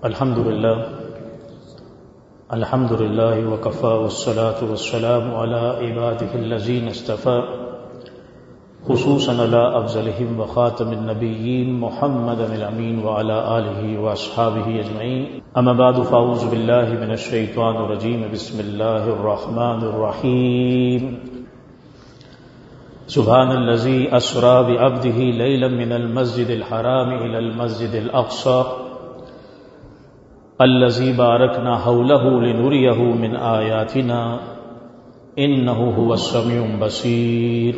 الحمد لله وكفى والصلاة والسلام على عباده الذين اصطفى خصوصا على أفضلهم وخاتم النبيين محمد الأمين وعلى آله وأصحابه أجمعين أما بعد فأعوذ بالله من الشيطان الرجيم بسم الله الرحمن الرحيم سبحان الذي أسرى بعبده ليلا من المسجد الحرام إلى المسجد الأقصى الذي باركنا حوله لنريه من آياتنا إنه هو السميع البصير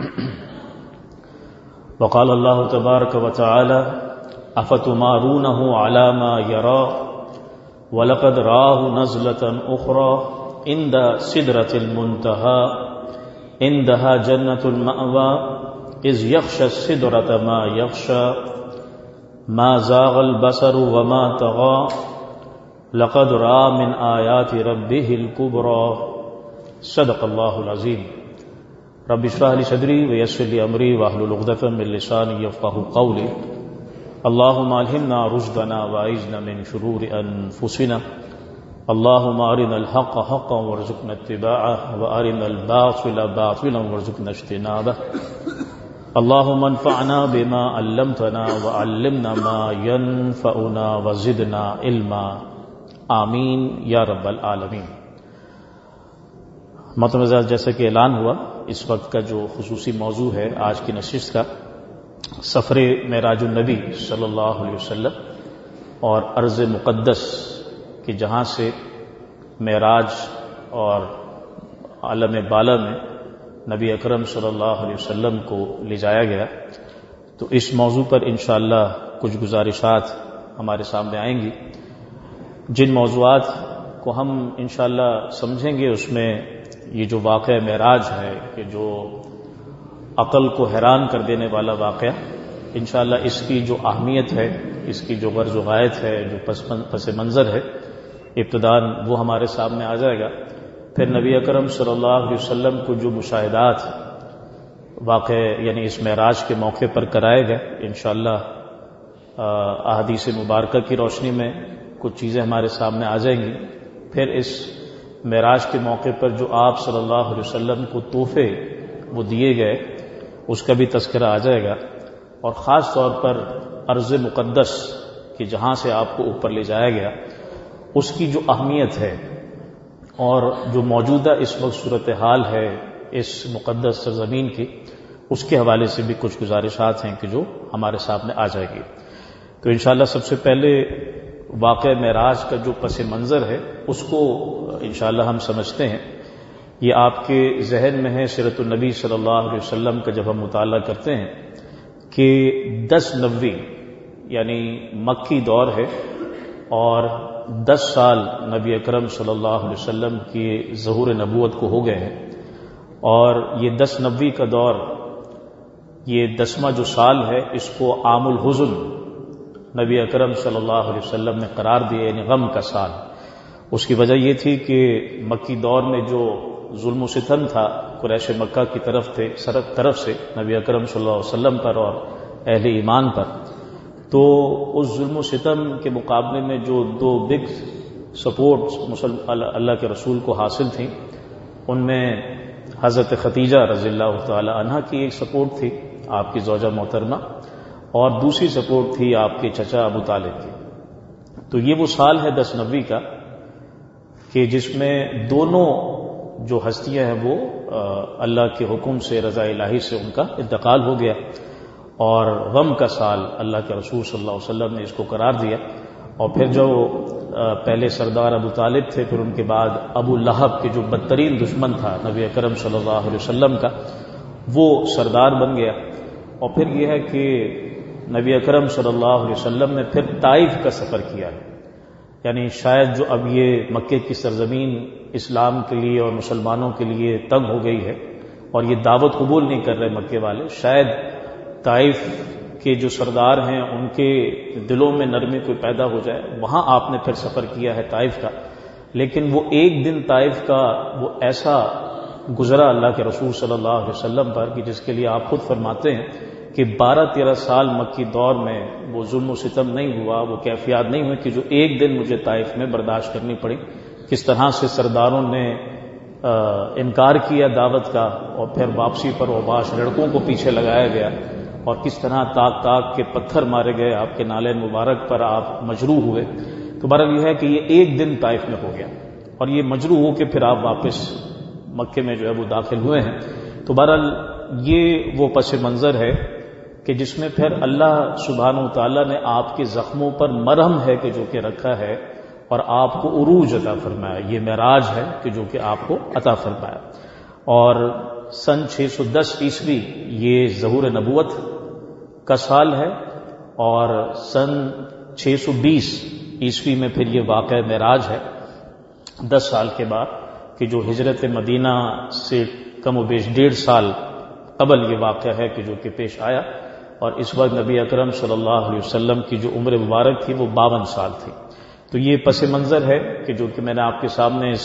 وقال الله تبارك وتعالى أفتمارونه على ما يرى ولقد رآه نزلة أخرى عند سدرة المنتهى عندها جنة المأوى إذ يغشى السدرة ما يغشى ما زاغ البصر وما طغى لقد رأى من آيات ربه الكبرى صدق الله العظيم رب اشرح لي صدري ويسر لي أمري واحلل عقدة من لساني يفقهوا قولي اللهم ألهمنا رشدنا وأعذنا من شرور أنفسنا اللهم أرنا الحق حقا وارزقنا اتباعه وأرنا الباطل باطلا وارزقنا اجتنابه اللهم انفعنا بما علمتنا وعلمنا ما ينفعنا وزدنا علما آمین یا رب العالمین۔ محترم عزیز، جیسا کہ اعلان ہوا، اس وقت کا جو خصوصی موضوع ہے آج کی نشست کا سفر معراج النبی صلی اللہ علیہ وسلم اور ارض مقدس کہ جہاں سے معراج اور عالم بالا میں نبی اکرم صلی اللہ علیہ وسلم کو لے جایا گیا۔ تو اس موضوع پر انشاءاللہ کچھ گزارشات ہمارے سامنے آئیں گی۔ جن موضوعات کو ہم انشاءاللہ سمجھیں گے اس میں یہ جو واقعہ معراج ہے کہ جو عقل کو حیران کر دینے والا واقعہ، انشاءاللہ اس کی جو اہمیت ہے، اس کی جو غرض و غایت ہے، جو پس منظر ہے، ابتداءً وہ ہمارے سامنے آ جائے گا۔ پھر نبی اکرم صلی اللہ علیہ وسلم کو جو مشاہدات واقع یعنی اس معراج کے موقع پر کرائے گئے، انشاءاللہ احادیث مبارکہ کی روشنی میں کچھ چیزیں ہمارے سامنے آ جائیں گی۔ پھر اس معراج کے موقع پر جو آپ صلی اللہ علیہ وسلم کو تحفے وہ دیے گئے اس کا بھی تذکرہ آ جائے گا، اور خاص طور پر ارض مقدس کہ جہاں سے آپ کو اوپر لے جایا گیا اس کی جو اہمیت ہے اور جو موجودہ اس وقت صورتحال ہے اس مقدس سرزمین کی، اس کے حوالے سے بھی کچھ گزارشات ہیں کہ جو ہمارے سامنے آ جائے گی۔ تو انشاءاللہ سب سے پہلے واقعہ معراج کا جو پس منظر ہے اس کو انشاءاللہ ہم سمجھتے ہیں۔ یہ آپ کے ذہن میں ہے سیرت النبی صلی اللہ علیہ وسلم کا جب ہم مطالعہ کرتے ہیں کہ 10 نبوی یعنی مکی دور ہے، اور 10 سال نبی اکرم صلی اللہ علیہ وسلم کی ظہور نبوت کو ہو گئے ہیں، اور یہ 10 نبوی کا دور، یہ 10واں جو سال ہے اس کو عام الحزن نبی اکرم صلی اللہ علیہ وسلم نے قرار دیا، یعنی غم کا سال۔ اس کی وجہ یہ تھی کہ مکی دور میں جو ظلم و ستم تھا قریش مکہ کی طرف سے نبی اکرم صلی اللہ علیہ وسلم پر اور اہل ایمان پر، تو اس ظلم و ستم کے مقابلے میں جو 2 بگ سپورٹ اللہ کے رسول کو حاصل تھیں، ان میں حضرت خدیجہ رضی اللہ تعالی عنہ کی ایک سپورٹ تھی، آپ کی زوجہ محترمہ، اور دوسری سپورٹ تھی آپ کے چچا ابو طالب کی۔ تو یہ وہ سال ہے 10 نبوی کا کہ جس میں دونوں جو ہستیاں ہیں وہ اللہ کے حکم سے، رضا الہی سے ان کا انتقال ہو گیا، اور غم کا سال اللہ کے رسول صلی اللہ علیہ وسلم نے اس کو قرار دیا۔ اور پھر جو پہلے سردار ابو طالب تھے، پھر ان کے بعد ابو لہب کے جو بدترین دشمن تھا نبی اکرم صلی اللہ علیہ وسلم کا، وہ سردار بن گیا۔ اور پھر یہ ہے کہ نبی اکرم صلی اللہ علیہ وسلم نے پھر طائف کا سفر کیا، یعنی شاید جو اب یہ مکے کی سرزمین اسلام کے لیے اور مسلمانوں کے لیے تنگ ہو گئی ہے اور یہ دعوت قبول نہیں کر رہے مکے والے، شاید طائف کے جو سردار ہیں ان کے دلوں میں نرمی کوئی پیدا ہو جائے، وہاں آپ نے پھر سفر کیا ہے طائف کا۔ لیکن وہ ایک دن طائف کا وہ ایسا گزرا اللہ کے رسول صلی اللہ علیہ وسلم پر کہ جس کے لیے آپ خود فرماتے ہیں کہ 12-13 سال مکی دور میں وہ ظلم و ستم نہیں ہوا، وہ کیفیات نہیں ہوئی کہ جو ایک دن مجھے طائف میں برداشت کرنی پڑی. کس طرح سے سرداروں نے انکار کیا دعوت کا، اور پھر واپسی پر اوباش لڑکوں کو پیچھے لگایا گیا، اور کس طرح تاک تاک کے پتھر مارے گئے آپ کے نالے مبارک پر، آپ مجروح ہوئے. تو بہرحال یہ ہے کہ یہ ایک دن طائف میں ہو گیا، اور یہ مجروح ہو کے پھر آپ واپس مکے میں جو ہے وہ داخل ہوئے ہیں. تو بہرحال یہ وہ پس منظر ہے کہ جس میں پھر اللہ سبحانہ وتعالی نے آپ کے زخموں پر مرہم ہے کہ جو کہ رکھا ہے، اور آپ کو عروج عطا فرمایا. یہ معراج ہے کہ جو کہ آپ کو عطا فرمایا. اور سن 610 عیسوی یہ ظہور نبوت کا سال ہے، اور سن 620 عیسوی میں پھر یہ واقعہ معراج ہے، 10 سال کے بعد کہ جو ہجرت مدینہ سے کم و بیش 1.5 سال قبل یہ واقعہ ہے کہ جو کہ پیش آیا. اور اس وقت نبی اکرم صلی اللہ علیہ وسلم کی جو عمر مبارک تھی وہ 52 سال تھی. تو یہ پس منظر ہے کہ جو کہ میں نے آپ کے سامنے اس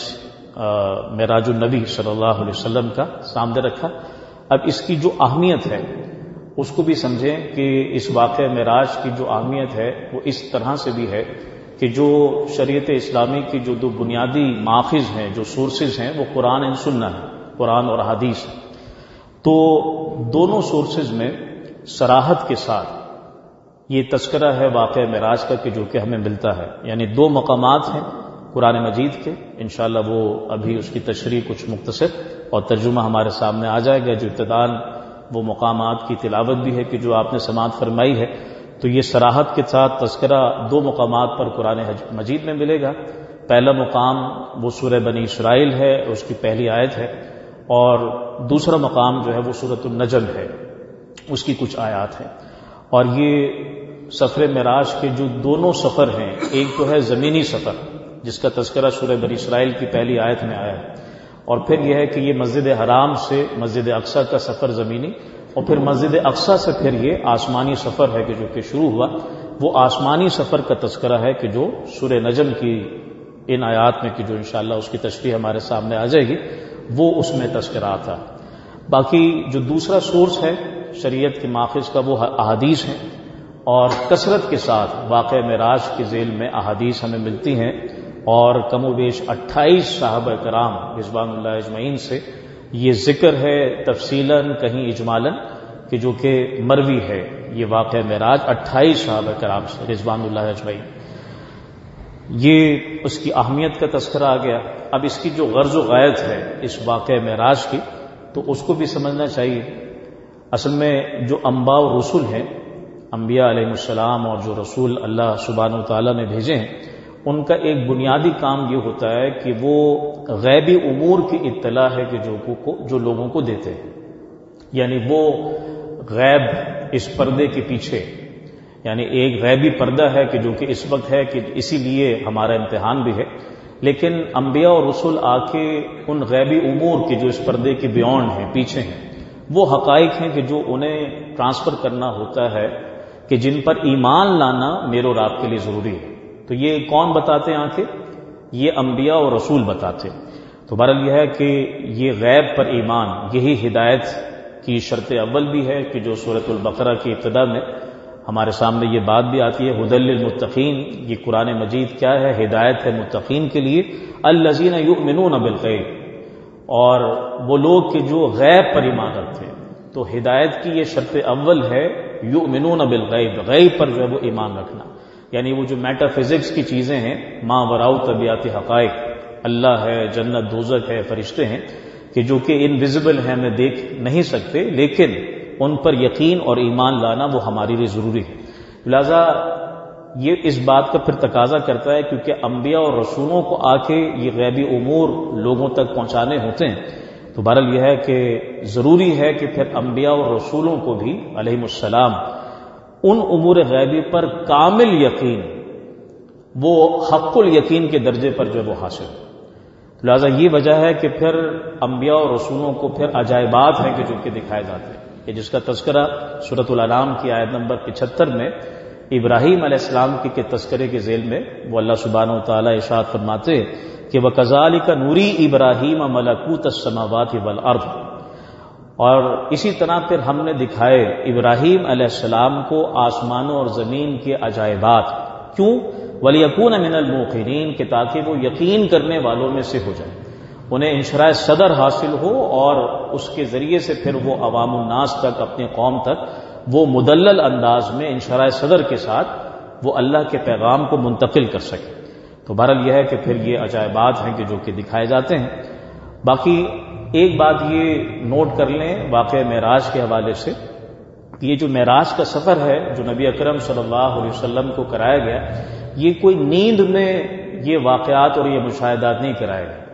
معراج النبی صلی اللہ علیہ وسلم کا سامنے رکھا. اب اس کی جو اہمیت ہے اس کو بھی سمجھیں کہ اس واقعہ معراج کی جو اہمیت ہے وہ اس طرح سے بھی ہے کہ جو شریعت اسلامی کی جو دو بنیادی ماخذ ہیں، جو سورسز ہیں، وہ قرآن و سنت ہیں، قرآن اور حدیث ہیں. تو دونوں سورسز میں صراحت کے ساتھ یہ تذکرہ ہے واقعہ معراج کا کہ جو کہ ہمیں ملتا ہے. یعنی 2 مقامات ہیں قرآن مجید کے، انشاءاللہ وہ ابھی اس کی تشریح کچھ مختصر اور ترجمہ ہمارے سامنے آ جائے گا. جو ابتداءً وہ مقامات کی تلاوت بھی ہے کہ جو آپ نے سماعت فرمائی ہے. تو یہ صراحت کے ساتھ تذکرہ 2 مقامات پر قرآن مجید میں ملے گا. پہلا مقام وہ سورہ بنی اسرائیل ہے، اس کی پہلی آیت ہے، اور دوسرا مقام جو ہے وہ سورۃ النجم ہے، اس کی کچھ آیات ہیں. اور یہ سفر معراج کے جو دونوں سفر ہیں، ایک تو ہے زمینی سفر جس کا تذکرہ سورہ بنی اسرائیل کی پہلی آیت میں آیا ہے، اور پھر یہ ہے کہ یہ مسجد حرام سے مسجد اقصی کا سفر زمینی، اور پھر مسجد اقصی سے پھر یہ آسمانی سفر ہے کہ جو کہ شروع ہوا. وہ آسمانی سفر کا تذکرہ ہے کہ جو سورہ نجم کی ان آیات میں کہ جو انشاءاللہ اس کی تشریح ہمارے سامنے آ جائے گی وہ اس میں تذکرہ آتا. باقی جو دوسرا سورس ہے شریعت کے ماخذ کا وہ احادیث ہیں، اور کثرت کے ساتھ واقعہ معراج کے ذیل میں احادیث ہمیں ملتی ہیں، اور کم و بیش 28 صحابہ کرام رضوان اللہ اجمعین سے یہ ذکر ہے تفصیلاً کہیں اجمالاً کہ جو کہ مروی ہے. یہ واقعہ معراج 28 صحابہ کرام سے رضوان اللہ اجمعین. یہ اس کی اہمیت کا تذکرہ آ گیا. اب اس کی جو غرض و غایت ہے اس واقعہ معراج کی تو اس کو بھی سمجھنا چاہیے. اصل میں جو انبیاء و رسول ہیں، انبیاء علیہ السلام اور جو رسول اللہ سبحانہ وتعالیٰ نے بھیجے ہیں، ان کا ایک بنیادی کام یہ ہوتا ہے کہ وہ غیبی امور کی اطلاع ہے کہ جو لوگوں کو دیتے ہیں. یعنی وہ غیب اس پردے کے پیچھے، یعنی ایک غیبی پردہ ہے کہ جو کہ اس وقت ہے کہ اسی لیے ہمارا امتحان بھی ہے، لیکن انبیاء اور رسول آ کے ان غیبی امور کے جو اس پردے کے بیونڈ ہیں، پیچھے ہیں، وہ حقائق ہیں کہ جو انہیں ٹرانسفر کرنا ہوتا ہے کہ جن پر ایمان لانا میرے اور آپ کے لیے ضروری ہے. تو یہ کون بتاتے ہیں آنکھیں؟ یہ انبیاء اور رسول بتاتے. تو بہرحال یہ ہے کہ یہ غیب پر ایمان یہی ہدایت کی شرط اول بھی ہے کہ جو سورۃ البقرہ کی ابتدا میں ہمارے سامنے یہ بات بھی آتی ہے ھدی للمتقین. یہ قرآن مجید کیا ہے؟ ہدایت ہے متقین کے لیے. الذین یؤمنون بالغیب، اور وہ لوگ کہ جو غیب پر ایمان رکھتے ہیں. تو ہدایت کی یہ شرط اول ہے یؤمنون بالغیب، غیب پر جو ہے وہ ایمان رکھنا. یعنی وہ جو میٹا فزکس کی چیزیں ہیں، ما وراء طبیعت حقائق، اللہ ہے، جنت دوزخ ہے، فرشتے ہیں کہ جو کہ انویزیبل ہیں، ہمیں دیکھ نہیں سکتے، لیکن ان پر یقین اور ایمان لانا وہ ہمارے لیے ضروری ہے. لہذا یہ اس بات کا پھر تقاضا کرتا ہے کیونکہ انبیاء اور رسولوں کو آ کے یہ غیبی امور لوگوں تک پہنچانے ہوتے ہیں. تو بہرحال یہ ہے کہ ضروری ہے کہ پھر انبیاء اور رسولوں کو بھی علیہم السلام ان امور غیبی پر کامل یقین، وہ حق الیقین کے درجے پر جو ہے وہ حاصل ہے. لہذا یہ وجہ ہے کہ پھر انبیاء اور رسولوں کو پھر عجائبات ہیں کہ جو کہ دکھائے جاتے ہیں، کہ جس کا تذکرہ سورۃ الانعام کی آیت نمبر 75 میں ابراہیم علیہ السلام کے تذکرے کے ذیل میں وہ اللہ سبحانہ وتعالی ارشاد فرماتے کہ وَكَذَلِكَ نُرِي إِبْرَاهِيمَ مَلَكُوتَ السَّمَاوَاتِ وَالْأَرْضِ. اور اسی طرح پھر ہم نے دکھائے ابراہیم علیہ السلام کو آسمانوں اور زمین کے عجائبات. کیوں؟ وَلِيَكُونَ مِنَ الْمُوقِنِينَ، کہ تاکہ وہ یقین کرنے والوں میں سے ہو جائیں، انہیں انشراح صدر حاصل ہو، اور اس کے ذریعے سے پھر وہ عوام الناس تک، اپنے قوم تک وہ مدلل انداز میں انشراح صدر کے ساتھ وہ اللہ کے پیغام کو منتقل کر سکے. تو بہرحال یہ ہے کہ پھر یہ عجائبات ہیں کہ جو کہ دکھائے جاتے ہیں. باقی ایک بات یہ نوٹ کر لیں واقعہ معراج کے حوالے سے، یہ جو معراج کا سفر ہے جو نبی اکرم صلی اللہ علیہ وسلم کو کرایا گیا، یہ کوئی نیند میں یہ واقعات اور یہ مشاہدات نہیں کرائے گئے.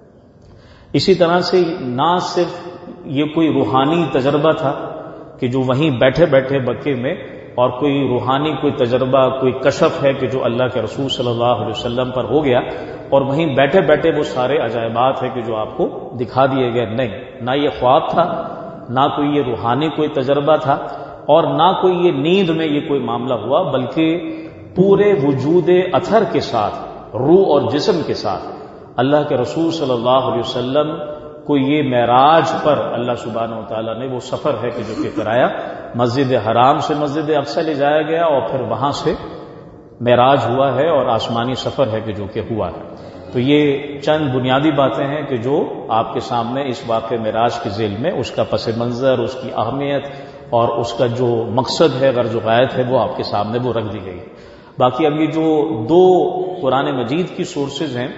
اسی طرح سے نہ صرف یہ کوئی روحانی تجربہ تھا کہ جو وہیں بیٹھے بیٹھے مکے میں، اور کوئی روحانی کوئی تجربہ، کوئی کشف ہے کہ جو اللہ کے رسول صلی اللہ علیہ وسلم پر ہو گیا اور وہیں بیٹھے بیٹھے وہ سارے عجائبات ہیں کہ جو آپ کو دکھا دیے گئے. نہیں، نہ یہ خواب تھا، نہ کوئی یہ روحانی کوئی تجربہ تھا، اور نہ کوئی یہ نیند میں یہ کوئی معاملہ ہوا، بلکہ پورے وجود اثر کے ساتھ، روح اور جسم کے ساتھ اللہ کے رسول صلی اللہ علیہ وسلم کو یہ معراج پر اللہ سبحانہ و تعالیٰ نے وہ سفر ہے کہ جو کہ کرایا. مسجد حرام سے مسجد اقصی لے جایا گیا اور پھر وہاں سے معراج ہوا ہے اور آسمانی سفر ہے کہ جو کہ ہوا ہے. تو یہ چند بنیادی باتیں ہیں کہ جو آپ کے سامنے اس واقع معراج کے ذیل میں اس کا پس منظر، اس کی اہمیت اور اس کا جو مقصد ہے، غرض و غایت ہے، وہ آپ کے سامنے وہ رکھ دی گئی. باقی اب یہ جو دو قرآن مجید کی سورسز ہیں،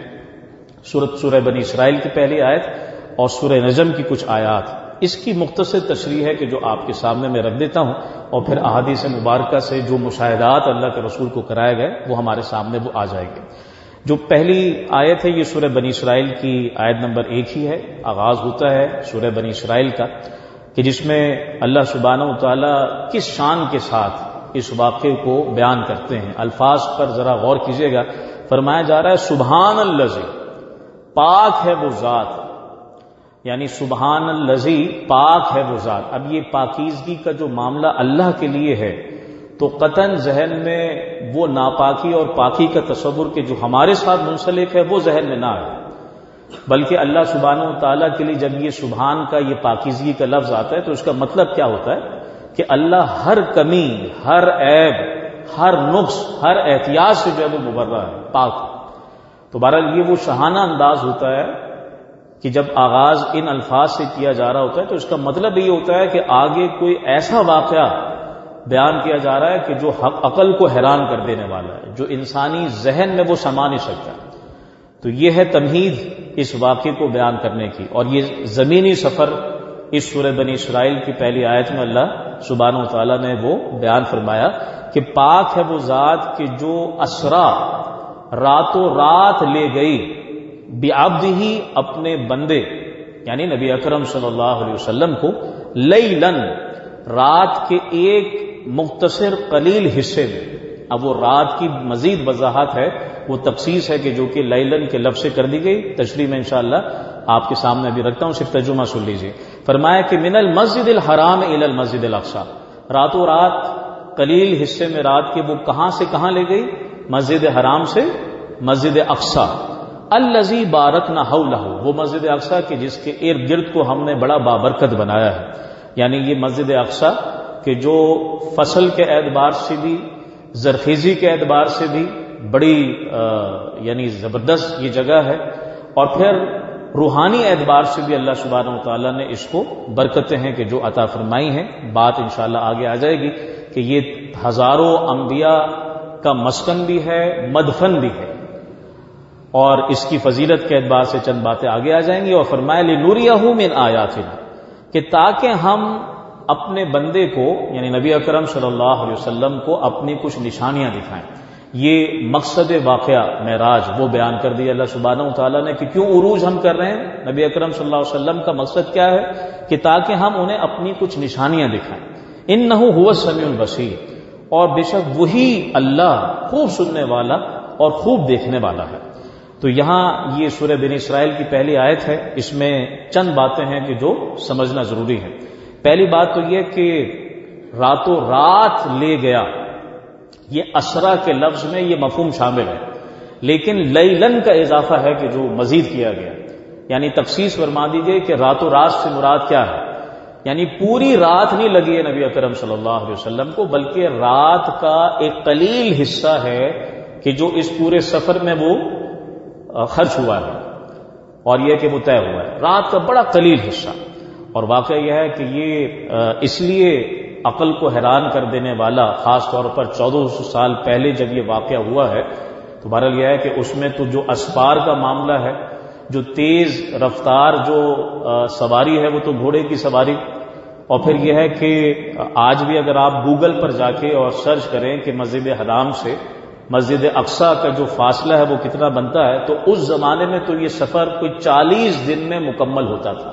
سورہ بنی اسرائیل کی پہلی آیت اور سورہ نجم کی کچھ آیات، اس کی مختصر تشریح ہے کہ جو آپ کے سامنے میں رکھ دیتا ہوں، اور پھر احادیث مبارکہ سے جو مشاہدات اللہ کے رسول کو کرائے گئے وہ ہمارے سامنے وہ آ جائیں گے. جو پہلی آیت ہے یہ سورہ بنی اسرائیل کی آیت نمبر 1 ہی ہے. آغاز ہوتا ہے سورہ بنی اسرائیل کا کہ جس میں اللہ سبحانہ و تعالیٰ کس شان کے ساتھ اس واقعے کو بیان کرتے ہیں. الفاظ پر ذرا غور کیجئے گا. فرمایا جا رہا ہے سبحان الذی، پاک ہے وہ ذات، یعنی سبحان الذی، پاک ہے وہ ذات. اب یہ پاکیزگی کا جو معاملہ اللہ کے لیے ہے تو قطعاً ذہن میں وہ ناپاکی اور پاکی کا تصور کہ جو ہمارے ساتھ منسلک ہے وہ ذہن میں نہ آئے، بلکہ اللہ سبحانہ و تعالیٰ کے لیے جب یہ سبحان کا، یہ پاکیزگی کا لفظ آتا ہے تو اس کا مطلب کیا ہوتا ہے کہ اللہ ہر کمی، ہر عیب، ہر نقص، ہر احتیاط سے جو ہے وہ مبرہ ہے، پاک. تو بہرحال یہ وہ شاہانہ انداز ہوتا ہے کہ جب آغاز ان الفاظ سے کیا جا رہا ہوتا ہے تو اس کا مطلب یہ ہوتا ہے کہ آگے کوئی ایسا واقعہ بیان کیا جا رہا ہے کہ جو عقل کو حیران کر دینے والا ہے، جو انسانی ذہن میں وہ سما نہیں سکتا. تو یہ ہے تمہید اس واقعے کو بیان کرنے کی. اور یہ زمینی سفر اس سورہ بنی اسرائیل کی پہلی آیت میں اللہ سبحانہ و تعالیٰ نے وہ بیان فرمایا کہ پاک ہے وہ ذات کہ جو اسرا، راتوں رات لے گئی، بعبدہ، اپنے بندے یعنی نبی اکرم صلی اللہ علیہ وسلم کو، لیلاً، رات کے ایک مختصر قلیل حصے میں. اب وہ رات کی مزید وضاحت ہے، وہ تخصیص ہے کہ جو کہ لیلاً کے لفظ سے کر دی گئی. تشریح میں انشاءاللہ آپ کے سامنے بھی رکھتا ہوں، صرف ترجمہ سن لیجیے. فرمایا کہ من المسجد الحرام الی المسجد الاقصی، راتوں رات قلیل حصے میں رات کے وہ کہاں سے کہاں لے گئی؟ مسجد حرام سے مسجد اقصی. الذی بارکنا حولہ، وہ مسجد اقصی کہ جس کے ارد گرد کو ہم نے بڑا بابرکت بنایا ہے. یعنی یہ مسجد اقصی کہ جو فصل کے اعتبار سے بھی، زرخیزی کے اعتبار سے بھی بڑی یعنی زبردست یہ جگہ ہے، اور پھر روحانی اعتبار سے بھی اللہ سبحانہ و تعالیٰ نے اس کو برکتیں ہیں کہ جو عطا فرمائی ہیں. بات انشاءاللہ آگے آ جائے گی کہ یہ ہزاروں انبیاء کا مسکن بھی ہے، مدفن بھی ہے، اور اس کی فضیلت کے اعتبار سے چند باتیں آگے آ جائیں گی. اور فرمایا لنوریہ من آیاتنا، کہ تاکہ ہم اپنے بندے کو یعنی نبی اکرم صلی اللہ علیہ وسلم کو اپنی کچھ نشانیاں دکھائیں. یہ مقصد واقعہ معراج وہ بیان کر دیا اللہ سبحانہ و تعالیٰ نے کہ کیوں عروج ہم کر رہے ہیں. نبی اکرم صلی اللہ علیہ وسلم کا مقصد کیا ہے کہ تاکہ ہم انہیں اپنی کچھ نشانیاں دکھائیں. انہ هو السمیع البصیر، اور بے شک وہی اللہ خوب سننے والا اور خوب دیکھنے والا ہے. تو یہاں یہ سورہ بنی اسرائیل کی پہلی آیت ہے، اس میں چند باتیں ہیں کہ جو سمجھنا ضروری ہے. پہلی بات تو یہ کہ راتوں رات لے گیا، یہ اسرا کے لفظ میں یہ مفہوم شامل ہے، لیکن لیلن کا اضافہ ہے کہ جو مزید کیا گیا، یعنی تخصیص فرما دی گئی کہ راتوں رات سے مراد کیا ہے. یعنی پوری رات نہیں لگی ہے نبی اکرم صلی اللہ علیہ وسلم کو، بلکہ رات کا ایک قلیل حصہ ہے کہ جو اس پورے سفر میں وہ خرچ ہوا ہے، اور یہ کہ وہ طے ہوا ہے، رات کا بڑا قلیل حصہ۔ اور واقعہ یہ ہے کہ یہ اس لیے عقل کو حیران کر دینے والا، خاص طور پر 1400 سال پہلے جب یہ واقعہ ہوا ہے، تو بہرحال یہ ہے کہ اس میں تو جو اسفار کا معاملہ ہے، جو تیز رفتار جو سواری ہے وہ تو گھوڑے کی سواری، اور پھر یہ ہے کہ آج بھی اگر آپ گوگل پر جا کے اور سرچ کریں کہ مسجد حرام سے مسجد اقصی کا جو فاصلہ ہے وہ کتنا بنتا ہے، تو اس زمانے میں تو یہ سفر کوئی 40 دن میں مکمل ہوتا تھا،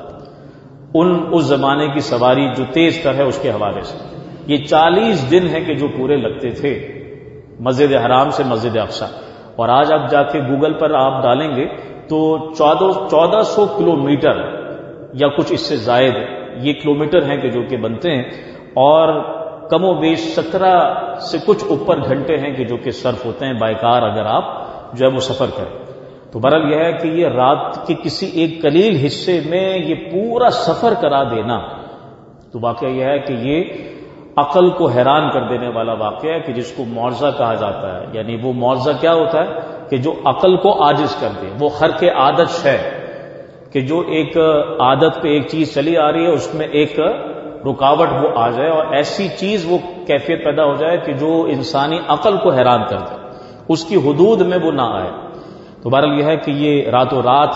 اس زمانے کی سواری جو تیز تر ہے اس کے حوالے سے۔ یہ 40 دن ہے کہ جو پورے لگتے تھے مسجد حرام سے مسجد اقصی، اور آج آپ جا کے گوگل پر آپ ڈالیں گے تو 1400 کلومیٹر یا کچھ اس سے زائد یہ کلومیٹر ہیں کہ جو کہ بنتے ہیں، اور کم و بیش 17 سے کچھ اوپر گھنٹے ہیں کہ جو کہ صرف ہوتے ہیں بائی کار اگر آپ جو ہے وہ سفر کریں۔ تو بہرحال یہ ہے کہ یہ رات کے کسی ایک قلیل حصے میں یہ پورا سفر کرا دینا، تو واقعہ یہ ہے کہ یہ عقل کو حیران کر دینے والا واقعہ ہے کہ جس کو معجزہ کہا جاتا ہے۔ یعنی وہ معجزہ کیا ہوتا ہے کہ جو عقل کو عاجز کر دے، وہ خرق عادت ہے کہ جو ایک عادت پہ ایک چیز چلی آ رہی ہے اس میں ایک رکاوٹ وہ آ جائے، اور ایسی چیز وہ کیفیت پیدا ہو جائے کہ جو انسانی عقل کو حیران کر دے، اس کی حدود میں وہ نہ آئے۔ تو بہرحال یہ ہے کہ یہ راتوں رات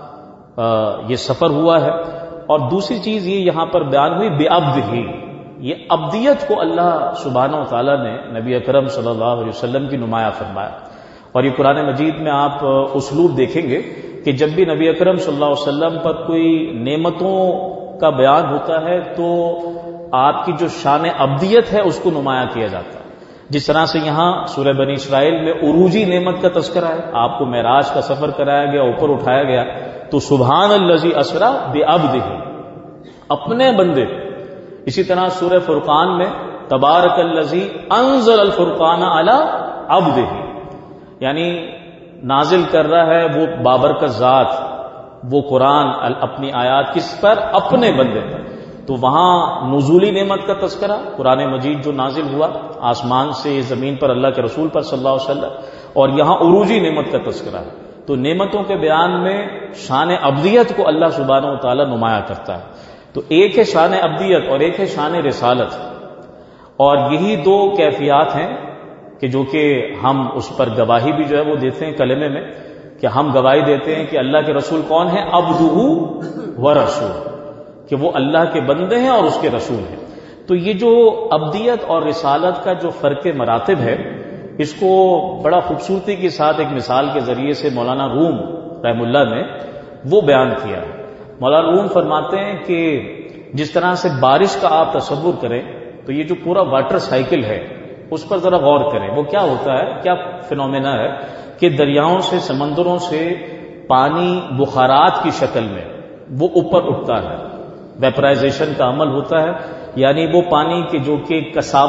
یہ سفر ہوا ہے۔ اور دوسری چیز یہ یہاں پر بیان ہوئی بعبدہ، یہ عبدیت کو اللہ سبحانہ و تعالیٰ نے نبی اکرم صلی اللہ علیہ وسلم کی نمایاں فرمایا۔ اور یہ قرآن مجید میں آپ اسلوب دیکھیں گے کہ جب بھی نبی اکرم صلی اللہ علیہ وسلم پر کوئی نعمتوں کا بیان ہوتا ہے تو آپ کی جو شان عبدیت ہے اس کو نمایاں کیا جاتا ہے۔ جس طرح سے یہاں سورہ بنی اسرائیل میں عروجی نعمت کا تذکرہ ہے، آپ کو معراج کا سفر کرایا گیا، اوپر اٹھایا گیا، تو سبحان الذی اسریٰ بعبدہ، اپنے بندے۔ اسی طرح سورہ فرقان میں تبارک الذی انزل الفرقان علی عبدہ، یعنی نازل کر رہا ہے وہ بابرکت ذات وہ قرآن اپنی آیات کس پر؟ اپنے بندے پر۔ تو وہاں نزولی نعمت کا تذکرہ قرآن مجید جو نازل ہوا آسمان سے زمین پر اللہ کے رسول پر صلی اللہ علیہ وسلم، اور یہاں عروجی نعمت کا تذکرہ ہے۔ تو نعمتوں کے بیان میں شان عبدیت کو اللہ سبحانہ و تعالیٰ نمایاں کرتا ہے۔ تو ایک ہے شان عبدیت اور ایک ہے شان رسالت، اور یہی دو کیفیات ہیں کہ جو کہ ہم اس پر گواہی بھی جو ہے وہ دیتے ہیں کلمے میں، کہ ہم گواہی دیتے ہیں کہ اللہ کے رسول کون ہیں؟ عبدہ و رسول، کہ وہ اللہ کے بندے ہیں اور اس کے رسول ہیں۔ تو یہ جو عبدیت اور رسالت کا جو فرق مراتب ہے، اس کو بڑا خوبصورتی کے ساتھ ایک مثال کے ذریعے سے مولانا روم رحم اللہ نے وہ بیان کیا۔ مولانا روم فرماتے ہیں کہ جس طرح سے بارش کا آپ تصور کریں تو یہ جو پورا واٹر سائیکل ہے اس پر ذرا غور کریں، وہ کیا ہوتا ہے، کیا فینومینا ہے کہ دریاؤں سے سمندروں سے پانی بخارات کی شکل میں وہ اوپر اٹھتا ہے، ویپرائزیشن کا عمل ہوتا ہے، یعنی وہ پانی کے جو کہ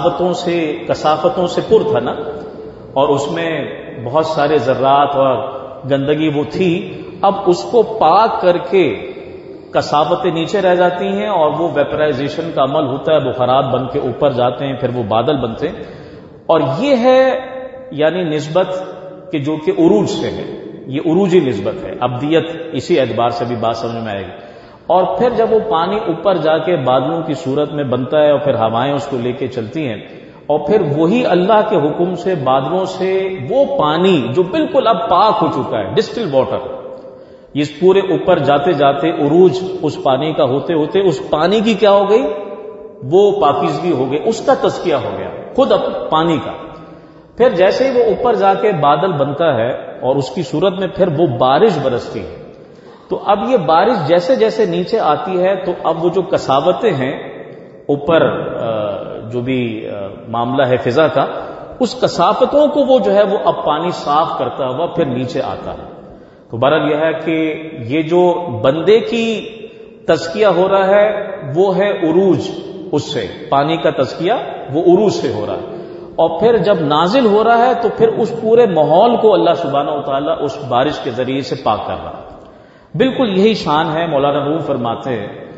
کثافتوں سے پر تھا نا، اور اس میں بہت سارے ذرات اور گندگی وہ تھی، اب اس کو پاک کر کے کثافتیں نیچے رہ جاتی ہیں اور وہ ویپرائزیشن کا عمل ہوتا ہے، بخارات بن کے اوپر جاتے ہیں، پھر وہ بادل بنتے ہیں۔ اور یہ ہے یعنی نسبت کہ جو کہ عروج سے ہے، یہ عروجی نسبت ہے۔ عبدیت اسی اعتبار سے بھی بات سمجھ میں آئے گی۔ اور پھر جب وہ پانی اوپر جا کے بادلوں کی صورت میں بنتا ہے اور پھر ہوائیں اس کو لے کے چلتی ہیں، اور پھر وہی اللہ کے حکم سے بادلوں سے وہ پانی جو بالکل اب پاک ہو چکا ہے، ڈسٹل واٹر، اس پورے اوپر جاتے جاتے عروج اس پانی کا ہوتے ہوتے اس پانی کی کیا ہو گئی؟ وہ پاکیزگی ہو گئی، اس کا تزکیہ ہو گیا خود اب پانی کا۔ پھر جیسے ہی وہ اوپر جا کے بادل بنتا ہے اور اس کی صورت میں پھر وہ بارش برستی ہے، تو اب یہ بارش جیسے جیسے نیچے آتی ہے تو اب وہ جو کثاوتیں ہیں اوپر جو بھی معاملہ ہے فضا کا، اس کثافتوں کو وہ جو ہے وہ اب پانی صاف کرتا ہوا پھر نیچے آتا ہے۔ تو بہرحال یہ ہے کہ یہ جو بندے کی تزکیہ ہو رہا ہے وہ ہے عروج، اس سے پانی کا تزکیہ وہ عروج سے ہو رہا ہے، اور پھر جب نازل ہو رہا ہے تو پھر اس پورے ماحول کو اللہ سبحانہ و تعالیٰ اس بارش کے ذریعے سے پاک کر رہا ہے۔ بالکل یہی شان ہے۔ مولانا روم فرماتے ہیں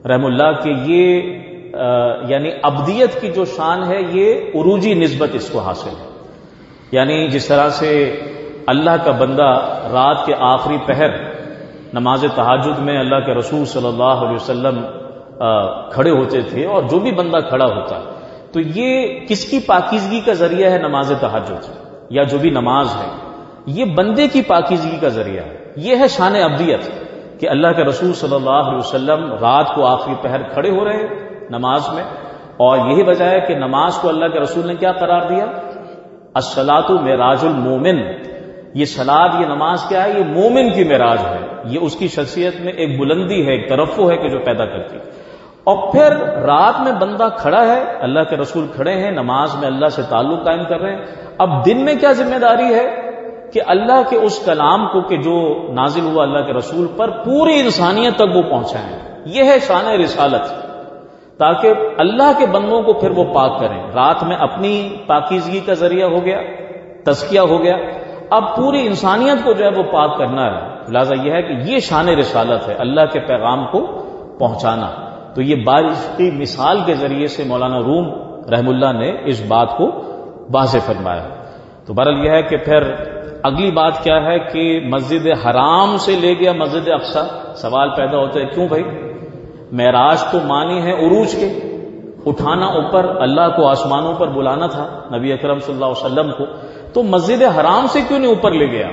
رحم اللہ کہ یہ یعنی ابدیت کی جو شان ہے یہ عروجی نسبت اس کو حاصل ہے. یعنی جس طرح سے اللہ کا بندہ رات کے آخری پہر نماز تہجد میں اللہ کے رسول صلی اللہ علیہ وسلم کھڑے ہوتے تھے، اور جو بھی بندہ کھڑا ہوتا تو یہ کس کی پاکیزگی کا ذریعہ ہے؟ نماز تہجد یا جو بھی نماز ہے یہ بندے کی پاکیزگی کا ذریعہ ہے. یہ ہے شان ابدیت کہ اللہ کے رسول صلی اللہ علیہ وسلم رات کو آخری پہر کھڑے ہو رہے ہیں نماز میں، اور یہی وجہ ہے کہ نماز کو اللہ کے رسول نے کیا قرار دیا؟ الصلاۃ معراج المومن. یہ صلاۃ، یہ نماز کیا ہے؟ یہ مومن کی معراج ہے، یہ اس کی شخصیت میں ایک بلندی ہے، ایک ترفع ہے کہ جو پیدا کرتی ہے. اور پھر رات میں بندہ کھڑا ہے، اللہ کے رسول کھڑے ہیں نماز میں، اللہ سے تعلق قائم کر رہے ہیں. اب دن میں کیا ذمہ داری ہے کہ اللہ کے اس کلام کو کہ جو نازل ہوا اللہ کے رسول پر پوری انسانیت تک وہ پہنچائیں. یہ ہے شان رسالت، تاکہ اللہ کے بندوں کو پھر وہ پاک کریں. رات میں اپنی پاکیزگی کا ذریعہ ہو گیا، تزکیہ ہو گیا، اب پوری انسانیت کو جو ہے وہ پاک کرنا ہے. لہٰذا یہ ہے کہ یہ شان رسالت ہے، اللہ کے پیغام کو پہنچانا. تو یہ بارش کی مثال کے ذریعے سے مولانا روم رحم اللہ نے اس بات کو واضح فرمایا. تو بہرحال یہ ہے کہ پھر اگلی بات کیا ہے کہ مسجد حرام سے لے گیا مسجد اقصی. سوال پیدا ہوتا ہے کیوں بھائی؟ معراج تو معنی ہے عروج کے، اٹھانا اوپر، اللہ کو آسمانوں پر بلانا تھا نبی اکرم صلی اللہ علیہ وسلم کو، تو مسجد حرام سے کیوں نہیں اوپر لے گیا؟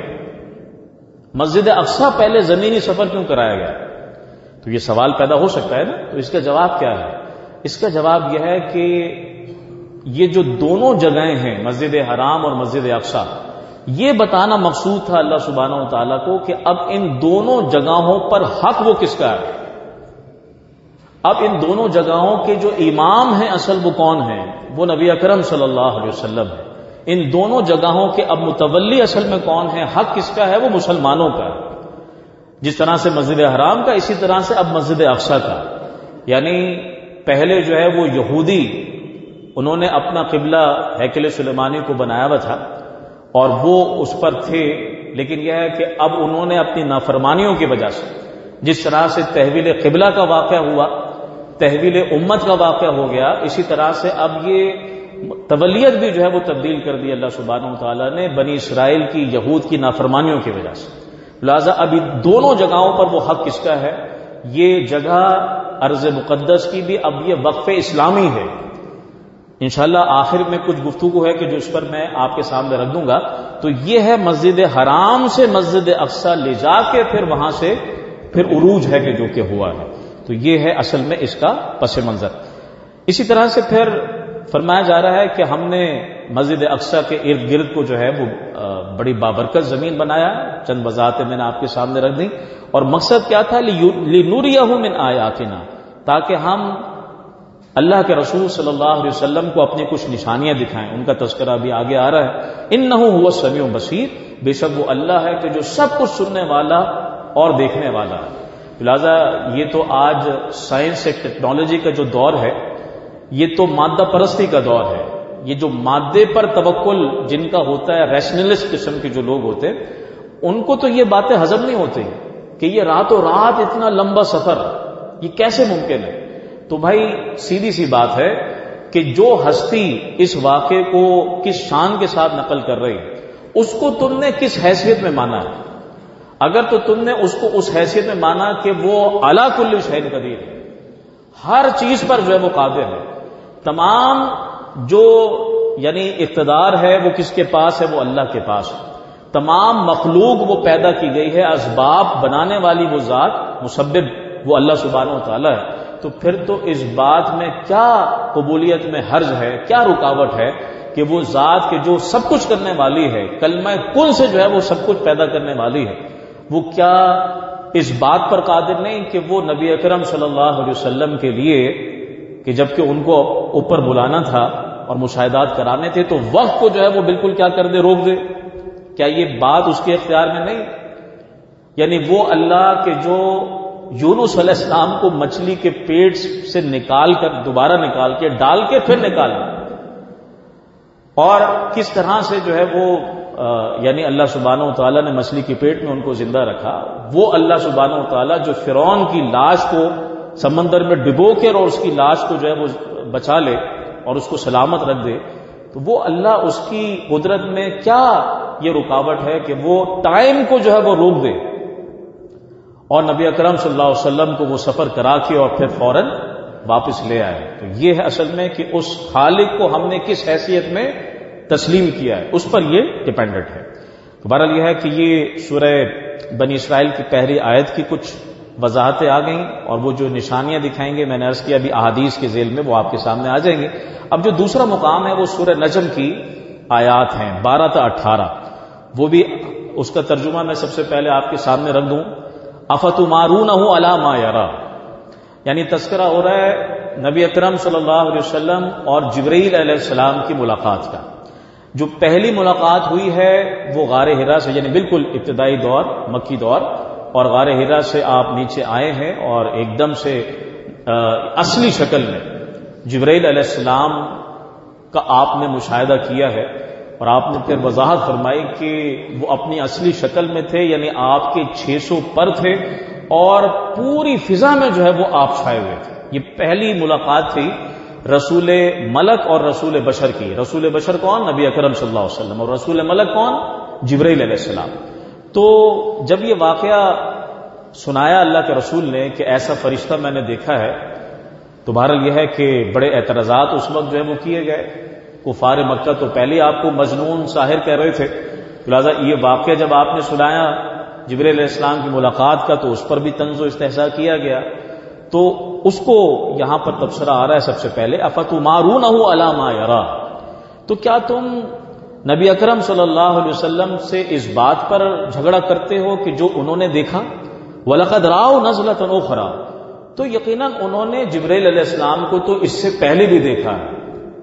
مسجد اقصی پہلے زمینی سفر کیوں کرایا گیا؟ تو یہ سوال پیدا ہو سکتا ہے نا. تو اس کا جواب کیا ہے؟ اس کا جواب یہ ہے کہ یہ جو دونوں جگہیں ہیں مسجد حرام اور مسجد اقصی، یہ بتانا مقصود تھا اللہ سبحانہ و تعالیٰ کو کہ اب ان دونوں جگہوں پر حق وہ کس کا ہے. اب ان دونوں جگہوں کے جو امام ہیں اصل وہ کون ہیں؟ وہ نبی اکرم صلی اللہ علیہ وسلم ہے. ان دونوں جگہوں کے اب متولی اصل میں کون ہے؟ حق کس کا ہے؟ وہ مسلمانوں کا ہے. جس طرح سے مسجد حرام کا، اسی طرح سے اب مسجد اقصی کا. یعنی پہلے جو ہے وہ یہودی، انہوں نے اپنا قبلہ ہیکل سلیمانی کو بنایا ہوا تھا اور وہ اس پر تھے، لیکن یہ ہے کہ اب انہوں نے اپنی نافرمانیوں کی وجہ سے، جس طرح سے تحویل قبلہ کا واقعہ ہوا، تحویل امت کا واقعہ ہو گیا، اسی طرح سے اب یہ تولیت بھی جو ہے وہ تبدیل کر دی اللہ سبحانہ و تعالیٰ نے بنی اسرائیل کی، یہود کی نافرمانیوں کی وجہ سے. لہٰذا اب دونوں جگہوں پر وہ حق کس کا ہے؟ یہ جگہ ارض مقدس کی بھی اب یہ وقف اسلامی ہے. انشاءاللہ آخر میں کچھ گفتگو ہے کہ جو اس پر میں آپ کے سامنے رکھ دوں گا. تو یہ ہے مسجد حرام سے مسجد اقصی لے جا کے پھر وہاں سے پھر عروج ہے کہ جو کہ ہوا ہے. تو یہ ہے اصل میں اس کا پس منظر. اسی طرح سے پھر فرمایا جا رہا ہے کہ ہم نے مسجد اقصی کے ارد گرد کو جو ہے وہ بڑی بابرکت زمین بنایا. چند وضاحتیں میں نے آپ کے سامنے رکھ دی، اور مقصد کیا تھا؟ لِنُرِيَهُ مِنْ آیَاتِنَا، تاکہ ہم اللہ کے رسول صلی اللہ علیہ وسلم کو اپنی کچھ نشانیاں دکھائیں. ان کا تذکرہ بھی آگے آ رہا ہے. اِنَّهُ هُوَ السَّمِيعُ الْبَصِيرُ، بے شک وہ اللہ ہے کہ جو سب کچھ سننے والا اور دیکھنے والا ہے. لہٰذا یہ تو آج سائنس سے ٹیکنالوجی کا جو دور ہے، یہ تو مادہ پرستی کا دور ہے. یہ جو مادے پر توکل جن کا ہوتا ہے، ریشنلسٹ قسم کے جو لوگ ہوتے ہیں، ان کو تو یہ باتیں ہضم نہیں ہوتی کہ یہ راتوں رات اتنا لمبا سفر یہ کیسے ممکن ہے. تو بھائی سیدھی سی بات ہے کہ جو ہستی اس واقعے کو کس شان کے ساتھ نقل کر رہی، اس کو تم نے کس حیثیت میں مانا ہے؟ اگر تو تم نے اس کو اس حیثیت میں مانا کہ وہ علی کل شیء قدیر ہے، ہر چیز پر جو ہے وہ قادر ہے، تمام جو یعنی اقتدار ہے وہ کس کے پاس ہے؟ وہ اللہ کے پاس ہے. تمام مخلوق وہ پیدا کی گئی ہے، اسباب بنانے والی وہ ذات، مسبب وہ اللہ سبحانہ و تعالیٰ ہے. تو پھر تو اس بات میں کیا قبولیت میں حرج ہے، کیا رکاوٹ ہے کہ وہ ذات کے جو سب کچھ کرنے والی ہے، کلمہ کن سے جو ہے وہ سب کچھ پیدا کرنے والی ہے، وہ کیا اس بات پر قادر نہیں کہ وہ نبی اکرم صلی اللہ علیہ وسلم کے لیے کہ جبکہ ان کو اوپر بلانا تھا اور مشاہدات کرانے تھے تو وقت کو جو ہے وہ بالکل کیا کر دے، روک دے؟ کیا یہ بات اس کے اختیار میں نہیں؟ یعنی وہ اللہ کے جو یونس علیہ السلام کو مچھلی کے پیٹ سے نکال کر دوبارہ نکال کے ڈال کے پھر نکالا، اور کس طرح سے جو ہے وہ یعنی اللہ سبحانہ و تعالیٰ نے مچھلی کے پیٹ میں ان کو زندہ رکھا، وہ اللہ سبحانہ و تعالیٰ جو فرعون کی لاش کو سمندر میں ڈبو کے اور اس کی لاش کو جو ہے وہ بچا لے اور اس کو سلامت رکھ دے، تو وہ اللہ اس کی قدرت میں کیا یہ رکاوٹ ہے کہ وہ ٹائم کو جو ہے وہ روک دے اور نبی اکرم صلی اللہ علیہ وسلم کو وہ سفر کرا کے اور پھر فوراً واپس لے آئے. تو یہ ہے اصل میں کہ اس خالق کو ہم نے کس حیثیت میں تسلیم کیا ہے، اس پر یہ ڈیپینڈنٹ ہے. تو بہرحال یہ ہے کہ یہ سورہ بنی اسرائیل کی پہلی آیت کی کچھ وضاحتیں آ گئیں، اور وہ جو نشانیاں دکھائیں گے، میں نے عرض کیا ابھی احادیث کے ذیل میں وہ آپ کے سامنے آ جائیں گے. اب جو دوسرا مقام ہے وہ سورہ نجم کی آیات ہیں 12 تا 18. وہ بھی اس کا ترجمہ میں سب سے پہلے آپ کے سامنے رکھ دوں. افتمارونہ علی ما یری، یعنی تذکرہ ہو رہا ہے نبی اکرم صلی اللہ علیہ وسلم اور جبرائیل علیہ السلام کی ملاقات کا. جو پہلی ملاقات ہوئی ہے وہ غار حرا سے، یعنی بالکل ابتدائی دور، مکی دور، اور غار حرا سے آپ نیچے آئے ہیں اور ایک دم سے اصلی شکل میں جبرائیل علیہ السلام کا آپ نے مشاہدہ کیا ہے، اور آپ نے پھر وضاحت فرمائی کہ وہ اپنی اصلی شکل میں تھے، یعنی آپ کے 600 پر تھے اور پوری فضا میں جو ہے وہ آپ چھائے ہوئے تھے. یہ پہلی ملاقات تھی رسول ملک اور رسول بشر کی. رسول بشر کون؟ نبی اکرم صلی اللہ علیہ وسلم. اور رسول ملک کون؟ جبرائیل علیہ السلام. تو جب یہ واقعہ سنایا اللہ کے رسول نے کہ ایسا فرشتہ میں نے دیکھا ہے، تو بہرحال یہ ہے کہ بڑے اعتراضات اس وقت جو ہے وہ کیے گئے. کفار مکہ تو پہلے آپ کو مجنون ساحر کہہ رہے تھے، لہٰذا یہ واقعہ جب آپ نے سنایا جبرائیل علیہ السلام کی ملاقات کا تو اس پر بھی طنز و استہزاء کیا گیا. تو اس کو یہاں پر تبصرہ آ رہا ہے سب سے پہلے، افتمارونہ علی ما یری، تو کیا تم نبی اکرم صلی اللہ علیہ وسلم سے اس بات پر جھگڑا کرتے ہو کہ جو انہوں نے دیکھا؟ وَلَقَدْ رَأَوْا نَزْلَةً أُخْرَىٰ، تو یقیناً انہوں نے جبرائیل علیہ السلام کو تو اس سے پہلے بھی دیکھا ہے.